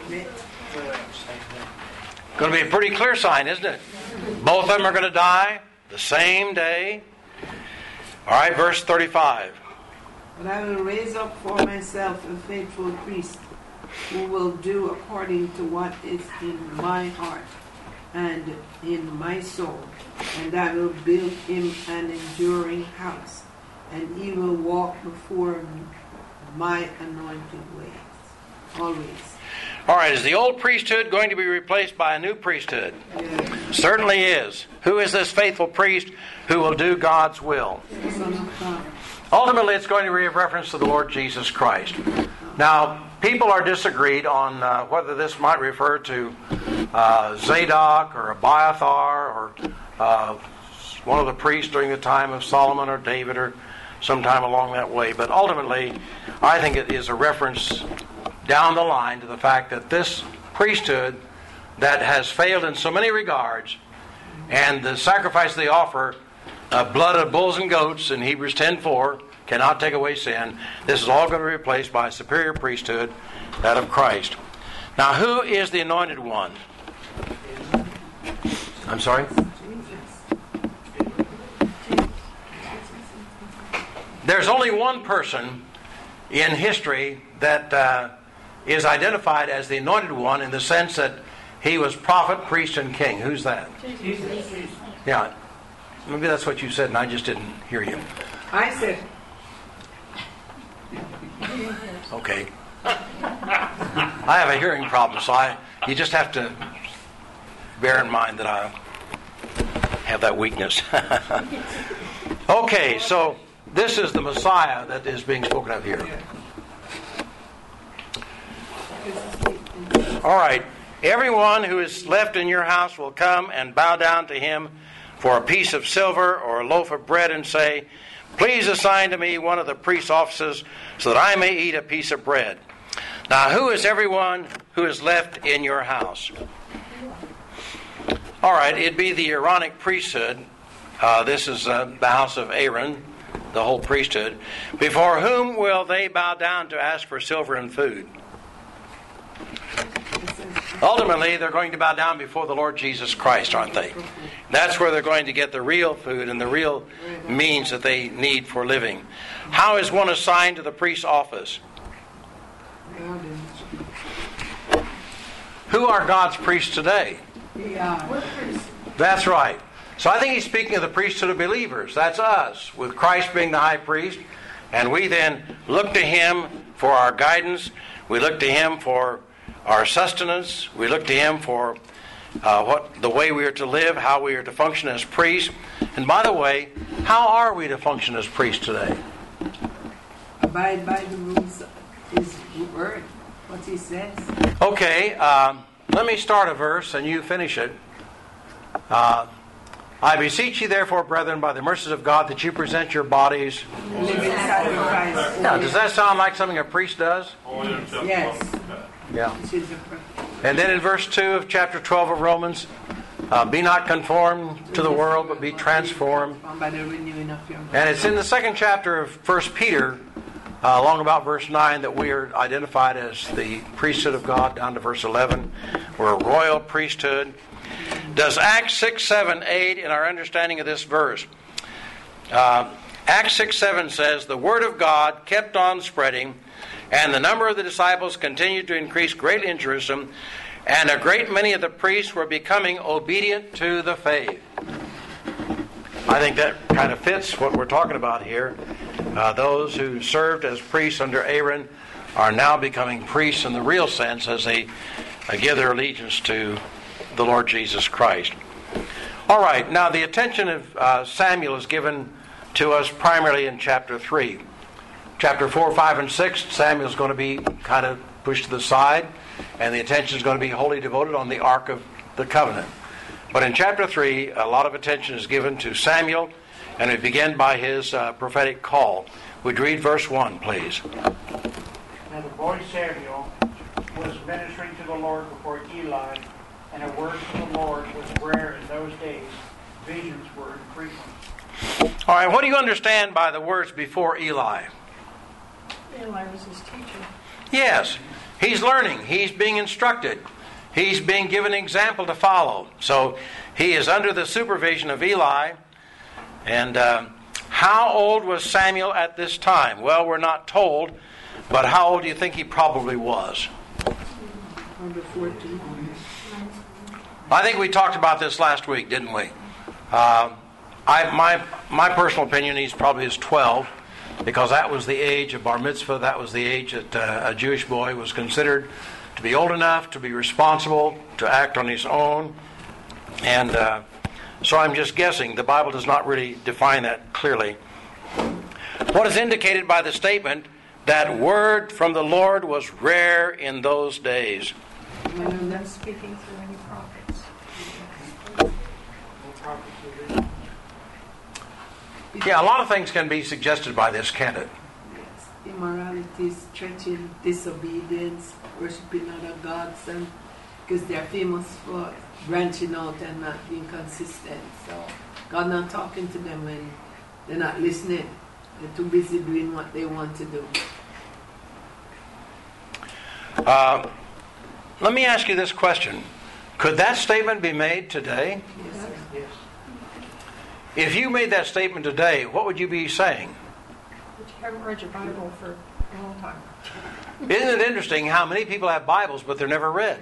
[SPEAKER 1] Going to be a pretty clear sign, isn't it? Both of them are going to die the same day. All right, verse 35.
[SPEAKER 2] But I will raise up for myself a faithful priest who will do according to what is in my heart and in my soul. And I will build him an enduring house, and he will walk before my anointed ways. Always.
[SPEAKER 1] All right, is the old priesthood going to be replaced by a new priesthood?
[SPEAKER 2] Yes.
[SPEAKER 1] Certainly is. Who is this faithful priest who will do God's will?
[SPEAKER 2] Son of God.
[SPEAKER 1] Ultimately, it's going to be a reference to the Lord Jesus Christ. Now, people are disagreed on whether this might refer to Zadok or Abiathar or one of the priests during the time of Solomon or David or sometime along that way. But ultimately, I think it is a reference down the line to the fact that this priesthood that has failed in so many regards, and the sacrifice they offer, blood of bulls and goats in Hebrews 10:4, cannot take away sin. This is all going to be replaced by a superior priesthood, that of Christ. Now, who is the anointed one? I'm sorry? There's only one person in history that is identified as the anointed one in the sense that he was prophet, priest, and king. Who's that? Yeah. Maybe that's what you said and I just didn't hear you.
[SPEAKER 2] I said,
[SPEAKER 1] Okay. I have a hearing problem, so you just have to bear in mind that I have that weakness. Okay, so this is the Messiah that is being spoken of here. All right. Everyone who is left in your house will come and bow down to him for a piece of silver or a loaf of bread and say, "Please assign to me one of the priest's offices so that I may eat a piece of bread." Now, who is everyone who is left in your house? All right, it'd be the Aaronic priesthood. This is the house of Aaron, the whole priesthood. Before whom will they bow down to ask for silver and food? Ultimately, they're going to bow down before the Lord Jesus Christ, aren't they? That's where they're going to get the real food and the real means that they need for living. How is one assigned to the priest's office? Who are God's priests today?
[SPEAKER 2] Yeah.
[SPEAKER 8] We're priests.
[SPEAKER 1] That's right. So I think he's speaking of the priesthood of believers. That's us, with Christ being the high priest. And we then look to him for our guidance. We look to him for our sustenance. We look to him for the way we are to live, how we are to function as priests. And by the way, how are we to function as priests today?
[SPEAKER 2] Abide by the rules of his word, what he says.
[SPEAKER 1] Okay, let me start a verse and you finish it. I beseech you, therefore, brethren, by the mercies of God, that you present your bodies.
[SPEAKER 2] Living sacrifice.
[SPEAKER 1] Now, does that sound like something a priest does?
[SPEAKER 2] Yes.
[SPEAKER 1] Yeah.
[SPEAKER 2] Which is a
[SPEAKER 1] And then in verse 2 of chapter 12 of Romans, be not conformed to the world, but be transformed.
[SPEAKER 2] by the renewing of your mind.
[SPEAKER 1] And it's in the second chapter of 1 Peter, along about verse 9, that we are identified as the priesthood of God, down to verse 11. We're a royal priesthood. Does Acts 6, 7 aid in our understanding of this verse? Acts 6, 7 says, the word of God kept on spreading, and the number of the disciples continued to increase greatly in Jerusalem, and a great many of the priests were becoming obedient to the faith. I think that kind of fits what we're talking about here. Those who served as priests under Aaron are now becoming priests in the real sense as they give their allegiance to the Lord Jesus Christ. All right, now the attention of Samuel is given to us primarily in chapter 3. Chapter 4, 5, and 6, Samuel is going to be kind of pushed to the side, and the attention is going to be wholly devoted on the Ark of the Covenant. But in chapter 3, a lot of attention is given to Samuel, and we begin by his prophetic call. Would you read verse 1, please?
[SPEAKER 3] Now the boy Samuel was ministering to the Lord before Eli, and a word from the Lord was rare in those days. Visions were infrequent.
[SPEAKER 1] All right, what do you understand by the words before Eli?
[SPEAKER 5] Eli was his teacher.
[SPEAKER 1] Yes, he's learning. He's being instructed. He's being given an example to follow. So he is under the supervision of Eli. And how old was Samuel at this time? Well, we're not told, but how old do you think he probably was?
[SPEAKER 2] Under 14.
[SPEAKER 1] I think we talked about this last week, didn't we? My personal opinion, he's probably 12, because that was the age of bar mitzvah. That was the age that a Jewish boy was considered to be old enough to be responsible, to act on his own. And so I'm just guessing. The Bible does not really define that clearly. What is indicated by the statement that word from the Lord was rare in those days?
[SPEAKER 5] And then speaking through any prophets.
[SPEAKER 1] Yeah, a lot of things can be suggested by this, can't it?
[SPEAKER 2] Yes. Immorality, stretching, disobedience, worshiping other gods, and because they're famous for branching out and not being consistent. So God not talking to them when they're not listening. They're too busy doing what they want to do.
[SPEAKER 1] Let me ask you this question. Could that statement be made today?
[SPEAKER 2] Yes, sir.
[SPEAKER 3] Yes.
[SPEAKER 1] If you made that statement today, what would you be saying?
[SPEAKER 5] But you haven't read your Bible for a long time.
[SPEAKER 1] Isn't it interesting how many people have Bibles but they're never read?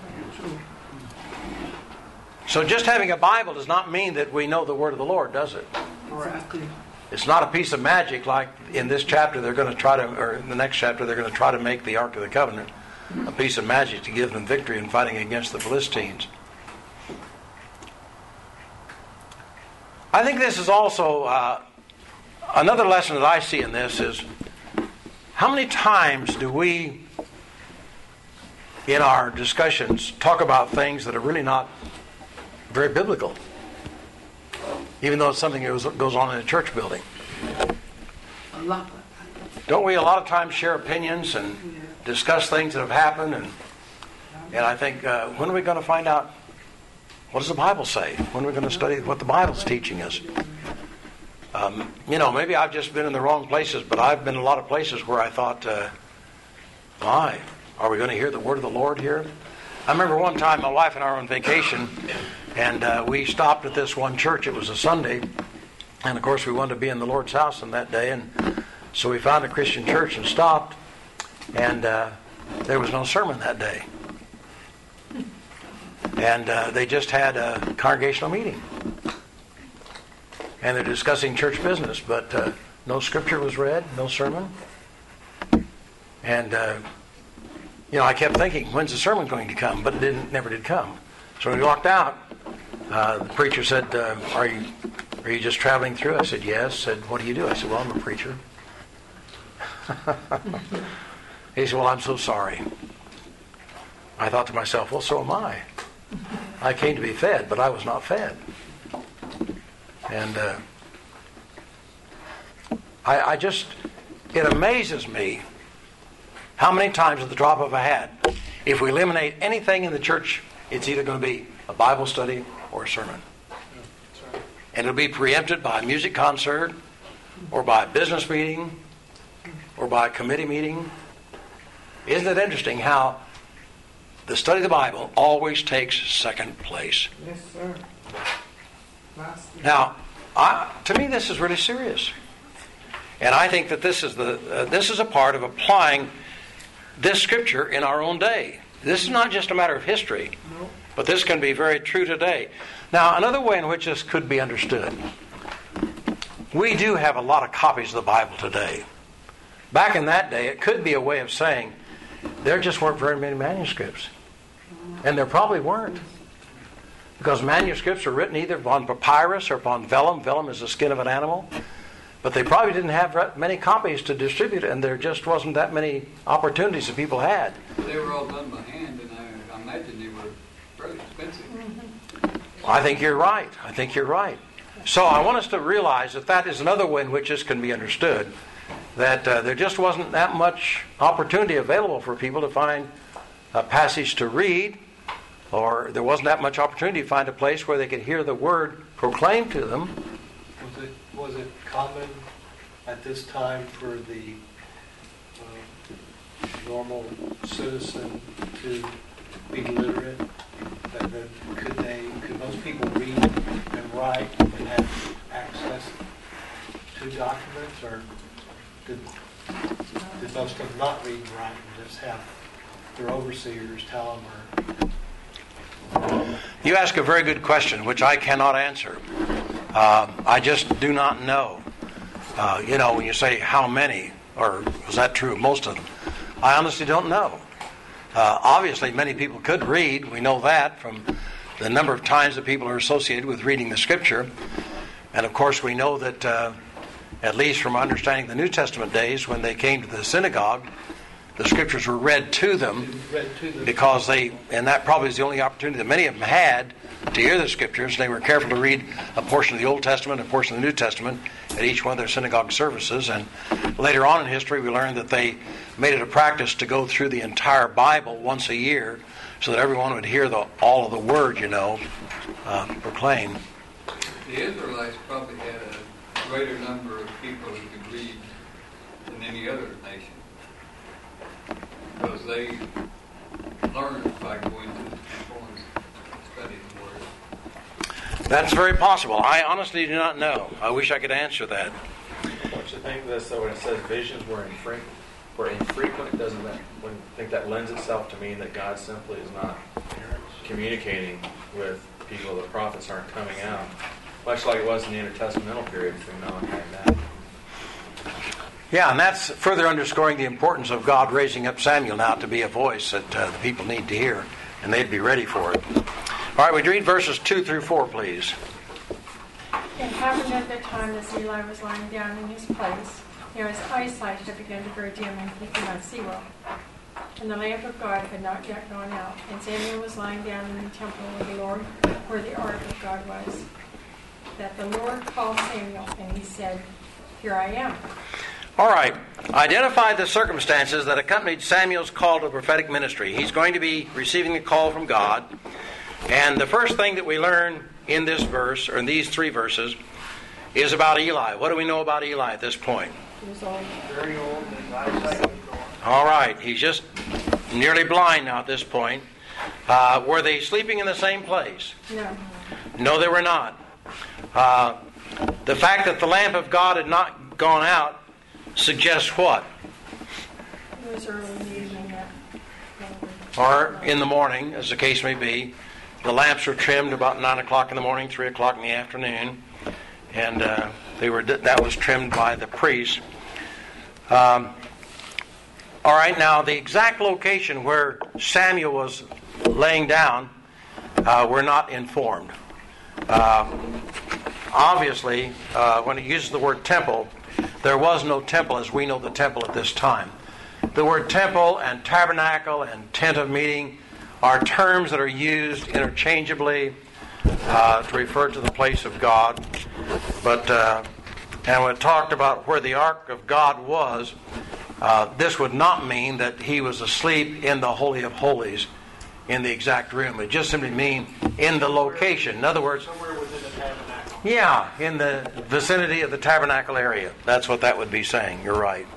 [SPEAKER 1] So just having a Bible does not mean that we know the Word of the Lord, does it?
[SPEAKER 2] Exactly.
[SPEAKER 1] It's not a piece of magic like in this chapter they're going to try to, or in the next chapter they're going to try to make the Ark of the Covenant a piece of magic to give them victory in fighting against the Philistines. I think this is also another lesson that I see in this is how many times do we in our discussions talk about things that are really not very biblical, even though it's something that goes on in a church building.
[SPEAKER 2] A lot.
[SPEAKER 1] Don't we a lot of times share opinions and discuss things that have happened? And I think, when are we going to find out what does the Bible say? When are we going to study what the Bible's teaching us? Maybe I've just been in the wrong places, but I've been in a lot of places where I thought, my, are we going to hear the word of the Lord here? I remember one time my wife and I were on vacation, and we stopped at this one church. It was a Sunday, and of course we wanted to be in the Lord's house on that day, and so we found a Christian church and stopped, and there was no sermon that day. And they just had a congregational meeting. And they're discussing church business, but no scripture was read, no sermon. And, I kept thinking, when's the sermon going to come? But it never did come. So when we walked out, the preacher said, are you just traveling through? I said, yes. Said, what do you do? I said, well, I'm a preacher. He said, well, I'm so sorry. I thought to myself, well, so am I. I came to be fed, but I was not fed. And it amazes me how many times at the drop of a hat, if we eliminate anything in the church, it's either going to be a Bible study or a sermon. And it'll be preempted by a music concert or by a business meeting or by a committee meeting. Isn't it interesting how the study of the Bible always takes second place?
[SPEAKER 2] Yes, sir.
[SPEAKER 1] Now, to me, this is really serious. And I think that this is a part of applying this scripture in our own day. This is not just a matter of history, but this can be very true today. Now, another way in which this could be understood. We do have a lot of copies of the Bible today. Back in that day, it could be a way of saying there just weren't very many manuscripts. And there probably weren't. Because manuscripts are written either upon papyrus or upon vellum. Vellum is the skin of an animal. But they probably didn't have many copies to distribute, and there just wasn't that many opportunities that people had.
[SPEAKER 7] They were all done by hand, and I imagine they were fairly expensive.
[SPEAKER 1] I think you're right. So I want us to realize that is another way in which this can be understood. That there just wasn't that much opportunity available for people to find a passage to read, or there wasn't that much opportunity to find a place where they could hear the word proclaimed to them.
[SPEAKER 6] Was it common at this time for the normal citizen to be literate? Could most people read and write and have access to documents, or did most of them not read and write and just have their overseers tell them?
[SPEAKER 1] You ask a very good question, which I cannot answer. I just do not know. When you say how many, or was that true of most of them, I honestly don't know. Obviously, many people could read. We know that from the number of times that people are associated with reading the Scripture. And of course, we know that, at least from understanding the New Testament days, when they came to the synagogue, the Scriptures were read to them because and that probably is the only opportunity that many of them had to hear the Scriptures. They were careful to read a portion of the Old Testament, a portion of the New Testament at each one of their synagogue services. And later on in history, we learned that they made it a practice to go through the entire Bible once a year so that everyone would hear all of the Word, proclaimed.
[SPEAKER 7] The Israelites probably had a greater number of people who could read than any other nation, because they learned by going to the temple and studying the Word.
[SPEAKER 1] That's very possible. I honestly do not know. I wish I could answer that.
[SPEAKER 4] Don't you think this, when it says visions were infrequent, doesn't that, think that lends itself to mean that God simply is not communicating with people? The prophets aren't coming out, much like it was in the intertestamental period between Malachi and that.
[SPEAKER 1] Yeah, and that's further underscoring the importance of God raising up Samuel now to be a voice that the people need to hear, and they'd be ready for it. All right, we'd read verses 2 through 4, please.
[SPEAKER 5] It happened at the time as Eli was lying down in his place, his eyesight had begun to grow dim and he could not see well. And the lamp of God had not yet gone out, and Samuel was lying down in the temple of the Lord, where the ark of God was. That the Lord called Samuel, and he said, "Here I am."
[SPEAKER 1] All right. Identify the circumstances that accompanied Samuel's call to prophetic ministry. He's going to be receiving a call from God. And the first thing that we learn in this verse, or in these 3 verses, is about Eli. What do we know about Eli at this point?
[SPEAKER 5] He was old.
[SPEAKER 3] Very old, and eyesight was gone.
[SPEAKER 1] All right. He's just nearly blind now at this point. Were they sleeping in the same place?
[SPEAKER 5] No.
[SPEAKER 1] No, they were not. The fact that the lamp of God had not gone out suggests what?
[SPEAKER 5] It was early in the evening.
[SPEAKER 1] Or in the morning, as the case may be. The lamps were trimmed about 9 o'clock in the morning, 3 o'clock in the afternoon, and that was trimmed by the priest. All right, now the exact location where Samuel was laying down, we're not informed. Obviously, when it uses the word temple, there was no temple as we know the temple at this time. The word temple and tabernacle and tent of meeting are terms that are used interchangeably to refer to the place of God. But and when it talked about where the ark of God was, this would not mean that he was asleep in the Holy of Holies in the exact room. It just simply means in the location. In other words,
[SPEAKER 6] Somewhere within the tabernacle.
[SPEAKER 1] yeah, in the vicinity of the tabernacle area. That's what that would be saying. You're right.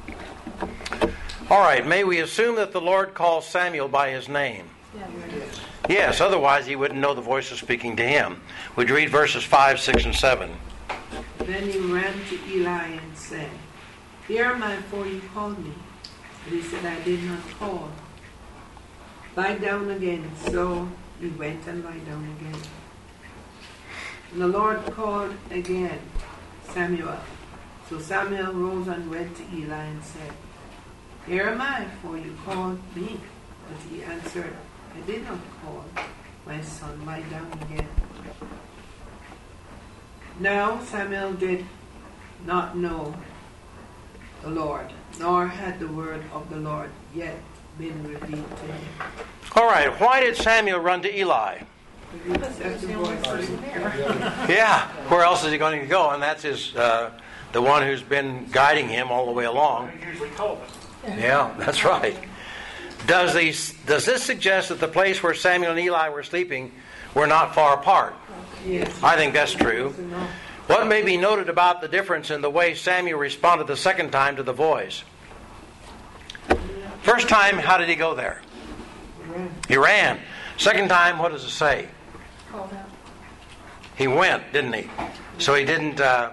[SPEAKER 1] All right, may we assume that the Lord calls Samuel by his name? Yes, otherwise he wouldn't know the voice is speaking to him. Would you read verses 5, 6, and 7?
[SPEAKER 2] Then he ran to Eli and said, Here am I, for you called me. And he said, I did not call. Lie down again. So he went and lie down again. And the Lord called again, Samuel. So Samuel rose and went to Eli and said, Here am I, for you called me. But he answered, I did not call. My son, lie down again. Now Samuel did not know the Lord, nor had the word of the Lord yet been revealed to him.
[SPEAKER 1] All right, why did Samuel run to Eli?
[SPEAKER 2] That's the voice.
[SPEAKER 1] Yeah, where else is he going to go? And that's his, the one who's been guiding him all the way along.
[SPEAKER 3] He usually told us.
[SPEAKER 1] Yeah, that's right. Does this suggest that the place where Samuel and Eli were sleeping were not far apart?
[SPEAKER 2] Yes.
[SPEAKER 1] I think that's true. What may be noted about the difference in the way Samuel responded the second time to the voice? First time, how did he go there? He ran. Second time, what does it say?
[SPEAKER 5] Called out.
[SPEAKER 1] He went, didn't he? So he didn't, there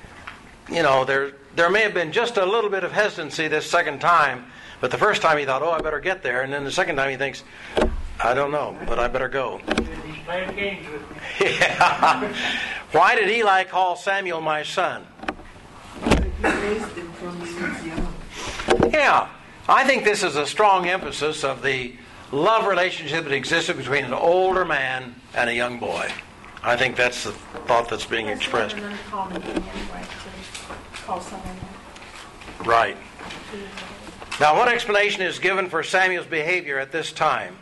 [SPEAKER 1] may have been just a little bit of hesitancy this second time, but the first time he thought, I better get there. And then the second time he thinks, I don't know, but I better go.
[SPEAKER 3] He's playing games with me.
[SPEAKER 1] Yeah. Why did Eli call Samuel my son?
[SPEAKER 2] He raised him from when he was young.
[SPEAKER 1] Yeah. I think this is a strong emphasis of the love relationship that existed between an older man and a young boy. I think that's the thought that's being expressed.
[SPEAKER 5] That's not an uncommon thing anyway, to call someone that.
[SPEAKER 1] Right. Now, what explanation is given for Samuel's behavior at this time?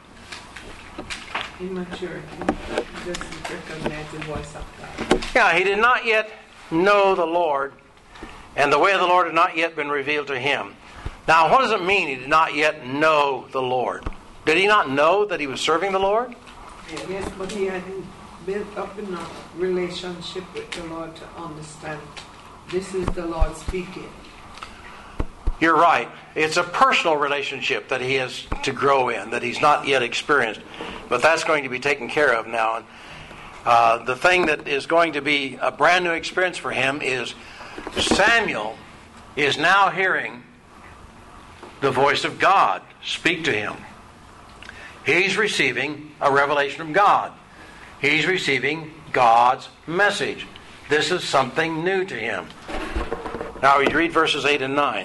[SPEAKER 2] Immaturity. He doesn't recognize the voice of God.
[SPEAKER 1] Yeah, he did not yet know the Lord, and the way of the Lord had not yet been revealed to him. Now, what does it mean he did not yet know the Lord? Did he not know that he was serving the Lord?
[SPEAKER 2] Yes, but he hadn't built up enough relationship with the Lord to understand this is the Lord speaking.
[SPEAKER 1] You're right. It's a personal relationship that he has to grow in, that he's not yet experienced. But that's going to be taken care of now. And the thing that is going to be a brand new experience for him is Samuel is now hearing the voice of God speak to him. He's receiving a revelation from God. He's receiving God's message. This is something new to him. Now we read verses 8 and 9.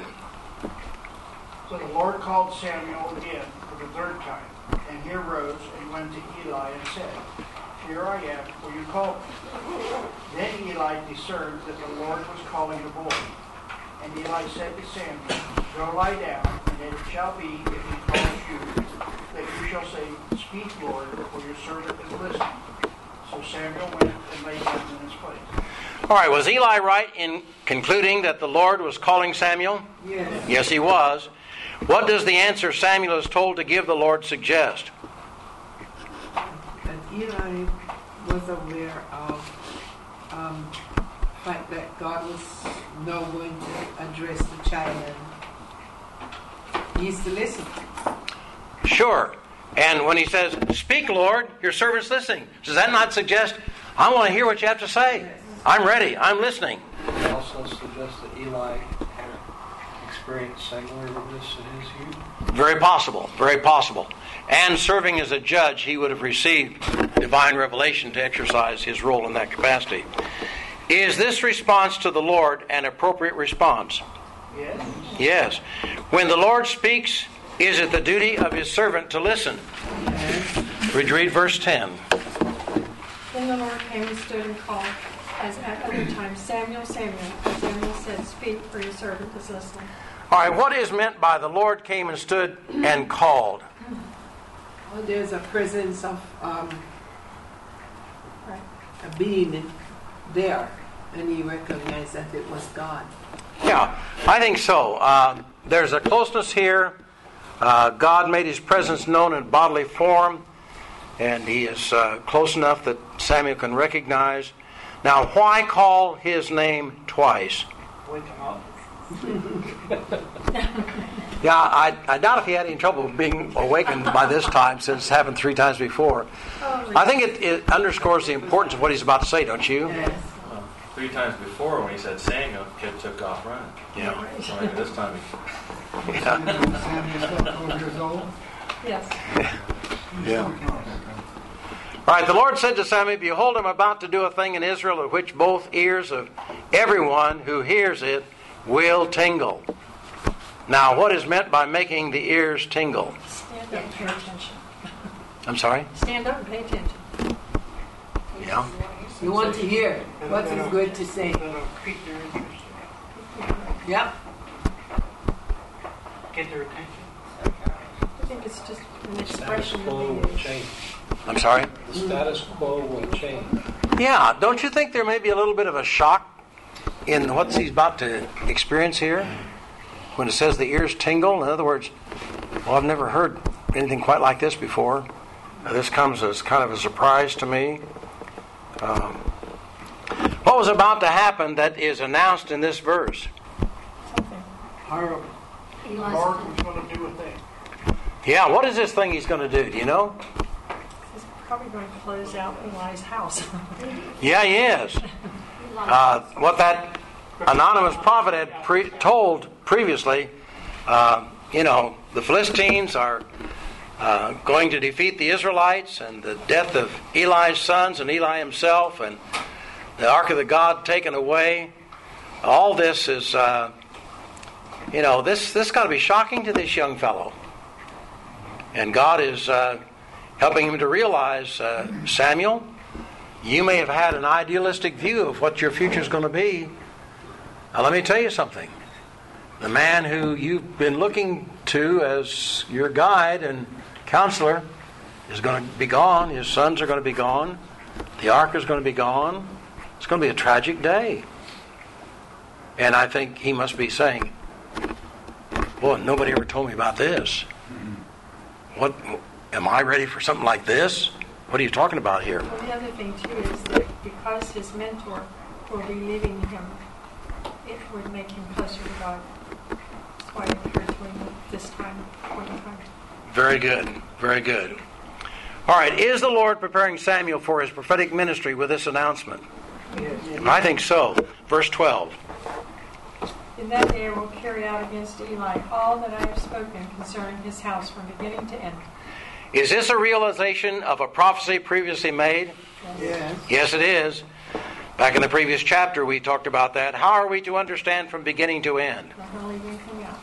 [SPEAKER 3] So the Lord called Samuel again for the third time, and he arose and went to Eli and said, Here I am, for you called me. Then Eli discerned that the Lord was calling the boy. And Eli said to Samuel, Go lie down, and it shall be, if he calls you, that you shall say, Speak, Lord, for your servant is listening. So Samuel went and lay down in his place.
[SPEAKER 1] All right, was Eli right in concluding that the Lord was calling Samuel?
[SPEAKER 2] Yes.
[SPEAKER 1] Yes, he was. What does the answer Samuel is told to give the Lord suggest?
[SPEAKER 2] And Eli was aware of the fact that God was now going to address the child, and he used to listen.
[SPEAKER 1] Sure. And when he says, Speak, Lord, your servant's listening, does that not suggest, I want to hear what you have to say?
[SPEAKER 2] Yes.
[SPEAKER 1] I'm ready. I'm listening.
[SPEAKER 6] It also suggests that Eli had experienced similar to this in his youth.
[SPEAKER 1] Very possible. Very possible. And serving as a judge, he would have received divine revelation to exercise his role in that capacity. Is this response to the Lord an appropriate response?
[SPEAKER 3] Yes.
[SPEAKER 1] Yes. When the Lord speaks, is it the duty of his servant to listen? Would you read verse 10?
[SPEAKER 5] Then the Lord came and stood and called, as at other times, Samuel, Samuel. And Samuel said, Speak, for your servant is listening.
[SPEAKER 1] All right, what is meant by the Lord came and stood and called?
[SPEAKER 2] Well, there's a presence of
[SPEAKER 5] Right.
[SPEAKER 2] a being there, and he recognized that it was God.
[SPEAKER 1] Yeah, I think so. There's a closeness here. God made his presence known in bodily form, and he is close enough that Samuel can recognize. Now, why call his name twice?
[SPEAKER 3] Wake him up.
[SPEAKER 1] Yeah, I doubt if he had any trouble being awakened by this time, since it's happened 3 times before. I think it underscores the importance of what he's about to say, don't you?
[SPEAKER 2] Yes.
[SPEAKER 4] 3 times before, when he said Samuel, the kid took off running.
[SPEAKER 1] Yeah.
[SPEAKER 4] So maybe this time he...
[SPEAKER 3] Samuel's 12 years old.
[SPEAKER 5] Yes.
[SPEAKER 1] Yeah. All right, the Lord said to Samuel, Behold, I'm about to do a thing in Israel at which both ears of everyone who hears it will tingle. Now, what is meant by making the ears tingle?
[SPEAKER 5] Stand up and pay attention.
[SPEAKER 1] I'm sorry?
[SPEAKER 5] Stand up and pay attention.
[SPEAKER 1] Yeah.
[SPEAKER 2] You want to hear what he's going to say.
[SPEAKER 3] That'll pique their interest.
[SPEAKER 2] Yep.
[SPEAKER 3] Get their attention.
[SPEAKER 5] I think it's just an
[SPEAKER 6] Status
[SPEAKER 5] expression
[SPEAKER 6] quo
[SPEAKER 5] of
[SPEAKER 6] will
[SPEAKER 5] the age.
[SPEAKER 6] change.
[SPEAKER 1] I'm sorry?
[SPEAKER 6] The status quo will change.
[SPEAKER 1] Yeah, don't you think there may be a little bit of a shock in what he's about to experience here? When it says the ears tingle, in other words, well, I've never heard anything quite like this before. This comes as kind of a surprise to me. What was about to happen that is announced in this verse?
[SPEAKER 5] Something.
[SPEAKER 3] Horrible. The Lord was going to do a thing.
[SPEAKER 1] Yeah, what is this thing he's going to do? Do you know?
[SPEAKER 5] He's probably going to close out Eli's house.
[SPEAKER 1] Yeah, he is. What that anonymous prophet had told previously, the Philistines are going to defeat the Israelites, and the death of Eli's sons and Eli himself, and the Ark of the God taken away. All this is, this got to be shocking to this young fellow. And God is helping him to realize, Samuel, you may have had an idealistic view of what your future is going to be. Now, let me tell you something. The man who you've been looking to as your guide and counselor is going to be gone. His sons are going to be gone. The ark is going to be gone. It's going to be a tragic day. And I think he must be saying, boy, nobody ever told me about this. What, am I ready for something like this? What are you talking about here?
[SPEAKER 5] Well, the other thing, too, is that because his mentor will be leaving him, it would make him closer to God. That's why it occurred to him this time, 20 times.
[SPEAKER 1] Very good. Very good. All right. Is the Lord preparing Samuel for his prophetic ministry with this announcement?
[SPEAKER 3] Yes.
[SPEAKER 1] I think so. Verse 12.
[SPEAKER 5] In that day I will carry out against Eli all that I have spoken concerning his house from beginning to end.
[SPEAKER 1] Is this a realization of a prophecy previously made?
[SPEAKER 2] Yes.
[SPEAKER 1] Yes, it is. Back in the previous chapter, we talked about that. How are we to understand from beginning to end?
[SPEAKER 5] Not going to leave anything out.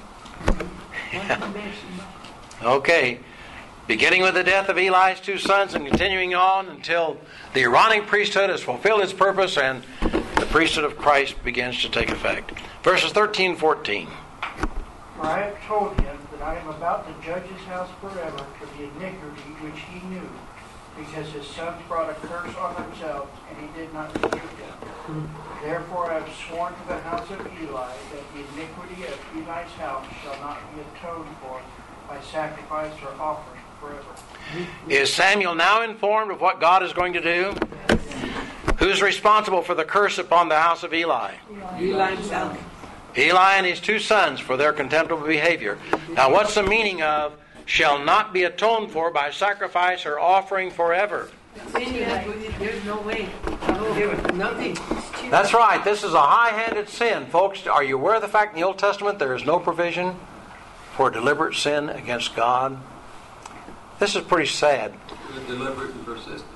[SPEAKER 1] Okay. Beginning with the death of Eli's 2 sons and continuing on until the Aaronic priesthood has fulfilled its purpose and the priesthood of Christ begins to take effect. Verses 13 and 14.
[SPEAKER 3] For I have told him that I am about to judge his house forever for the iniquity which he knew, because his sons brought a curse on themselves, and he did not rebuke them. Therefore I have sworn to the house of Eli that the iniquity of Eli's house shall not be atoned for by sacrifice or offering forever.
[SPEAKER 1] Is Samuel now informed of what God is going to do? Who's responsible for the curse upon the house of Eli?
[SPEAKER 2] Eli himself.
[SPEAKER 1] Eli and his 2 sons for their contemptible behavior. Now, what's the meaning of shall not be atoned for by sacrifice or offering forever?
[SPEAKER 2] There's no way. Nothing.
[SPEAKER 1] That's right. This is a high-handed sin. Folks, are you aware of the fact in the Old Testament there is no provision for deliberate sin against God? This is pretty sad.
[SPEAKER 7] Deliberate and persistent.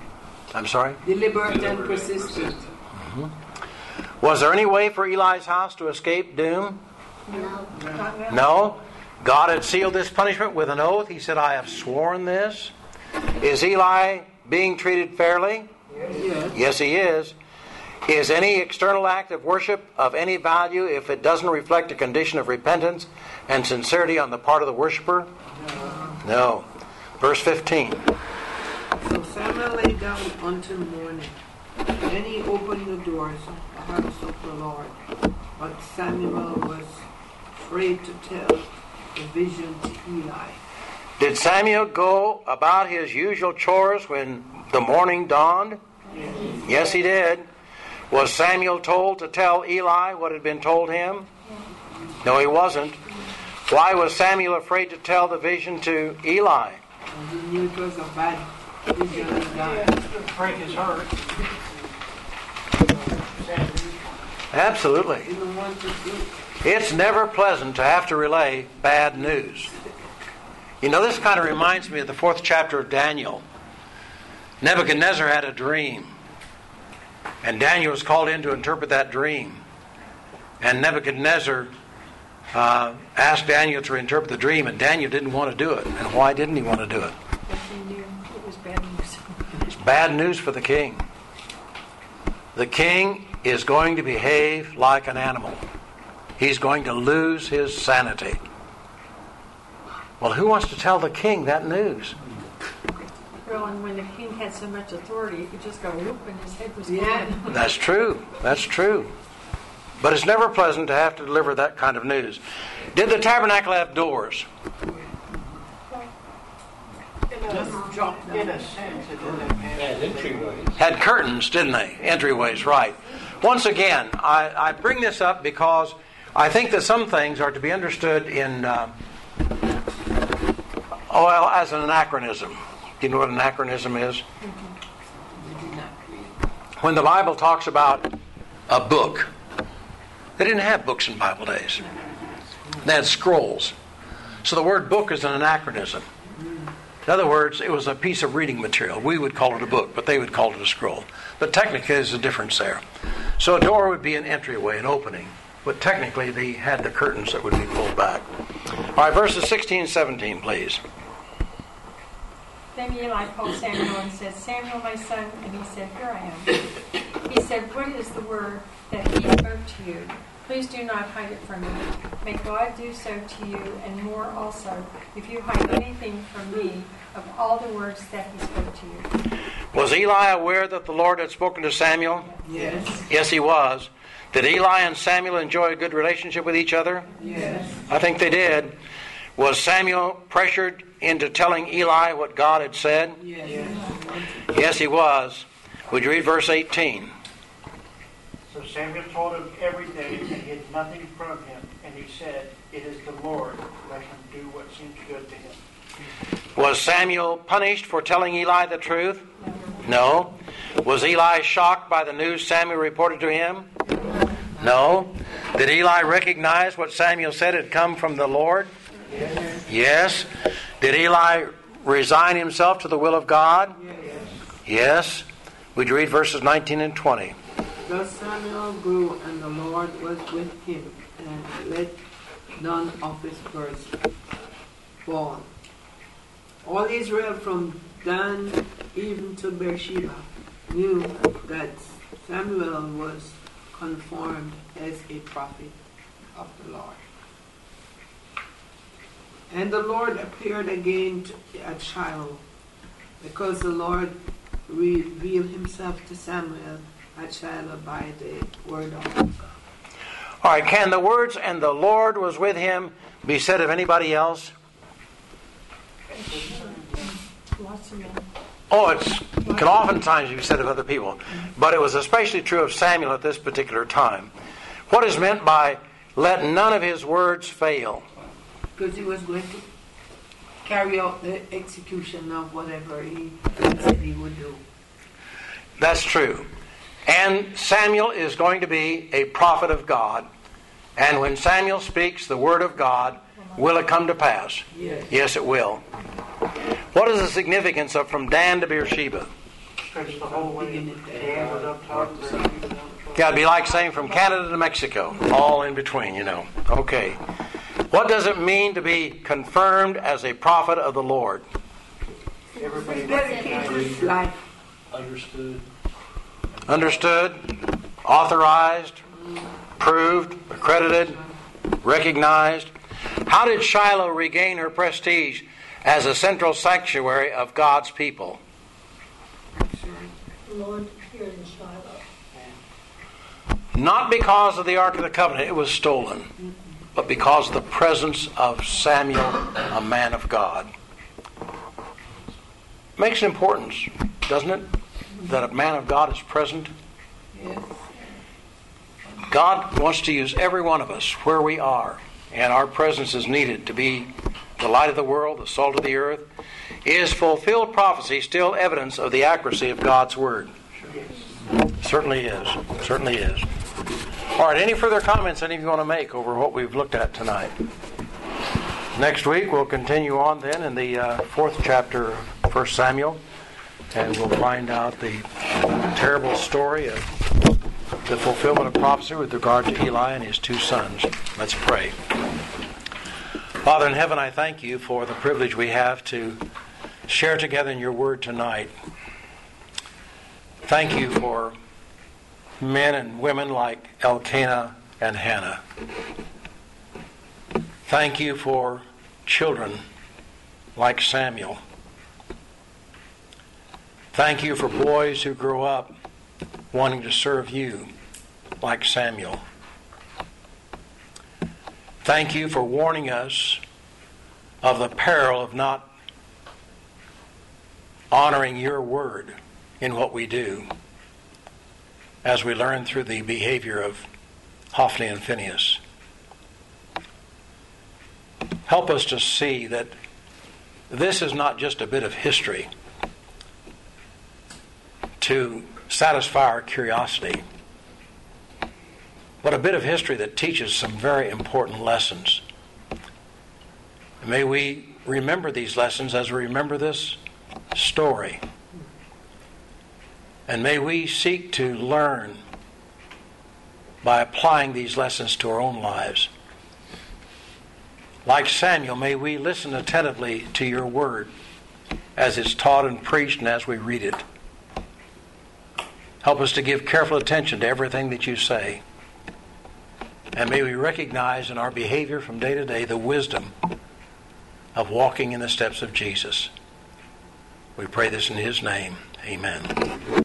[SPEAKER 1] I'm sorry?
[SPEAKER 2] Deliberate and persistent.
[SPEAKER 1] Was there any way for Eli's house to escape doom?
[SPEAKER 8] No.
[SPEAKER 1] No. God had sealed this punishment with an oath. He said, I have sworn this. Is Eli being treated fairly?
[SPEAKER 2] Yes.
[SPEAKER 1] Yes, he is. Is any external act of worship of any value if it doesn't reflect a condition of repentance and sincerity on the part of the worshiper? No. Verse 15.
[SPEAKER 2] So Samuel lay down until morning. Then he opened the doors of the house of the Lord. But Samuel was afraid to tell the vision to Eli.
[SPEAKER 1] Did Samuel go about his usual chores when the morning dawned? Yes, he did. Was Samuel told to tell Eli what had been told him? No, he wasn't. Why was Samuel afraid to tell the vision to Eli?
[SPEAKER 2] And he knew it was a bad vision of God.
[SPEAKER 3] Break his heart. Sad news.
[SPEAKER 1] Absolutely.
[SPEAKER 2] He didn't want to do it.
[SPEAKER 1] It's never pleasant to have to relay bad news. You know, this kind of reminds me of the 4th chapter of Daniel. Nebuchadnezzar had a dream. And Daniel was called in to interpret that dream. And Nebuchadnezzar asked Daniel to interpret the dream, and Daniel didn't want to do it. And why didn't he want to do it?
[SPEAKER 5] Because he knew it was bad news.
[SPEAKER 1] It's bad news for the king. The king is going to behave like an animal. He's going to lose his sanity. Well, who wants to tell the king that news?
[SPEAKER 5] Well, and when the king had so much authority, he could just go whoop and his head was gone.
[SPEAKER 2] Yeah.
[SPEAKER 1] That's true. That's true. But it's never pleasant to have to deliver that kind of news. Did the tabernacle have doors?
[SPEAKER 3] In a sense, it didn't have.
[SPEAKER 6] And entryways.
[SPEAKER 1] Had curtains, didn't they? Entryways, right. Once again, I bring this up because I think that some things are to be understood in, as an anachronism. Do you know what an anachronism is? When the Bible talks about a book, they didn't have books in Bible days. They had scrolls. So the word book is an anachronism. In other words, it was a piece of reading material. We would call it a book, but they would call it a scroll. But technically, there's a difference there. So a door would be an entryway, an opening. But technically, they had the curtains that would be pulled back. All right, verses 16 and 17, please.
[SPEAKER 5] Then Eli called Samuel and said, Samuel, my son. And he said, here I am. He said, what is the word that he spoke to you? Please do not hide it from me. May God do so to you and more also, if you hide anything from me of all the words that he spoke to you.
[SPEAKER 1] Was Eli aware that the Lord had spoken to Samuel?
[SPEAKER 2] Yes.
[SPEAKER 1] Yes, he was. Did Eli and Samuel enjoy a good relationship with each other?
[SPEAKER 2] Yes.
[SPEAKER 1] I think they did. Was Samuel pressured into telling Eli what God had said?
[SPEAKER 2] Yes.
[SPEAKER 1] Yes, he was. Would you read verse 18?
[SPEAKER 3] So Samuel told him everything and hid nothing from him. And he said, it is the Lord. Let him do what seems good to him.
[SPEAKER 1] Was Samuel punished for telling Eli the truth? No. Was Eli shocked by the news Samuel reported to him? No. Did Eli recognize what Samuel said had come from the Lord? Yes. Did Eli resign himself to the will of God? Yes. Would you read verses 19 and 20?
[SPEAKER 2] Thus Samuel grew, and the Lord was with him, and let none of his firstborn. All Israel from Dan even to Beersheba knew that Samuel was confirmed as a prophet of the Lord. And the Lord appeared again at Shiloh, because the Lord revealed himself to Samuel at Shiloh by the word of God.
[SPEAKER 1] All right, can the words, and the Lord was with him, be said of anybody else?
[SPEAKER 5] Lots of men.
[SPEAKER 1] Oh, it can oftentimes be said of other people. But it was especially true of Samuel at this particular time. What is meant by, let none of his words fail?
[SPEAKER 2] Because he was going to carry out the execution of whatever he said he would do.
[SPEAKER 1] That's true. And Samuel is going to be a prophet of God. And when Samuel speaks the word of God, will it come to pass?
[SPEAKER 2] Yes.
[SPEAKER 1] Yes, it will. What is the significance of from Dan to Beersheba?
[SPEAKER 3] stretch the whole way, Canada up top.
[SPEAKER 1] Yeah, it'd be like saying from Canada to Mexico, all in between, Okay. What does it mean to be confirmed as a prophet of the Lord?
[SPEAKER 3] Everybody
[SPEAKER 2] Dedicate his life.
[SPEAKER 6] Understood.
[SPEAKER 1] Authorized, proved, accredited, recognized. How did Shiloh regain her prestige as a central sanctuary of God's people?
[SPEAKER 8] The Lord appeared in Shiloh.
[SPEAKER 1] Not because of the Ark of the Covenant, it was stolen, but because of the presence of Samuel, a man of God. Makes an importance, doesn't it, that a man of God is present?
[SPEAKER 2] Yes.
[SPEAKER 1] God wants to use every one of us where we are, and our presence is needed to be the light of the world, the salt of the earth. Is fulfilled prophecy still evidence of the accuracy of God's Word? Certainly is. Certainly is. All right, any further comments any of you want to make over what we've looked at tonight? Next week we'll continue on then in the 4th chapter of 1 Samuel, and we'll find out the terrible story of the fulfillment of prophecy with regard to Eli and his 2 sons. Let's pray. Father in heaven, I thank you for the privilege we have to share together in your word tonight. Thank you for men and women like Elkanah and Hannah. Thank you for children like Samuel. Thank you for boys who grow up wanting to serve you like Samuel. Thank you for warning us of the peril of not honoring your word in what we do, as we learn through the behavior of Hophni and Phinehas. Help us to see that this is not just a bit of history to satisfy our curiosity, but a bit of history that teaches some very important lessons. May we remember these lessons as we remember this story. And may we seek to learn by applying these lessons to our own lives. Like Samuel, may we listen attentively to your word as it's taught and preached and as we read it. Help us to give careful attention to everything that you say. And may we recognize in our behavior from day to day the wisdom of walking in the steps of Jesus. We pray this in his name. Amen.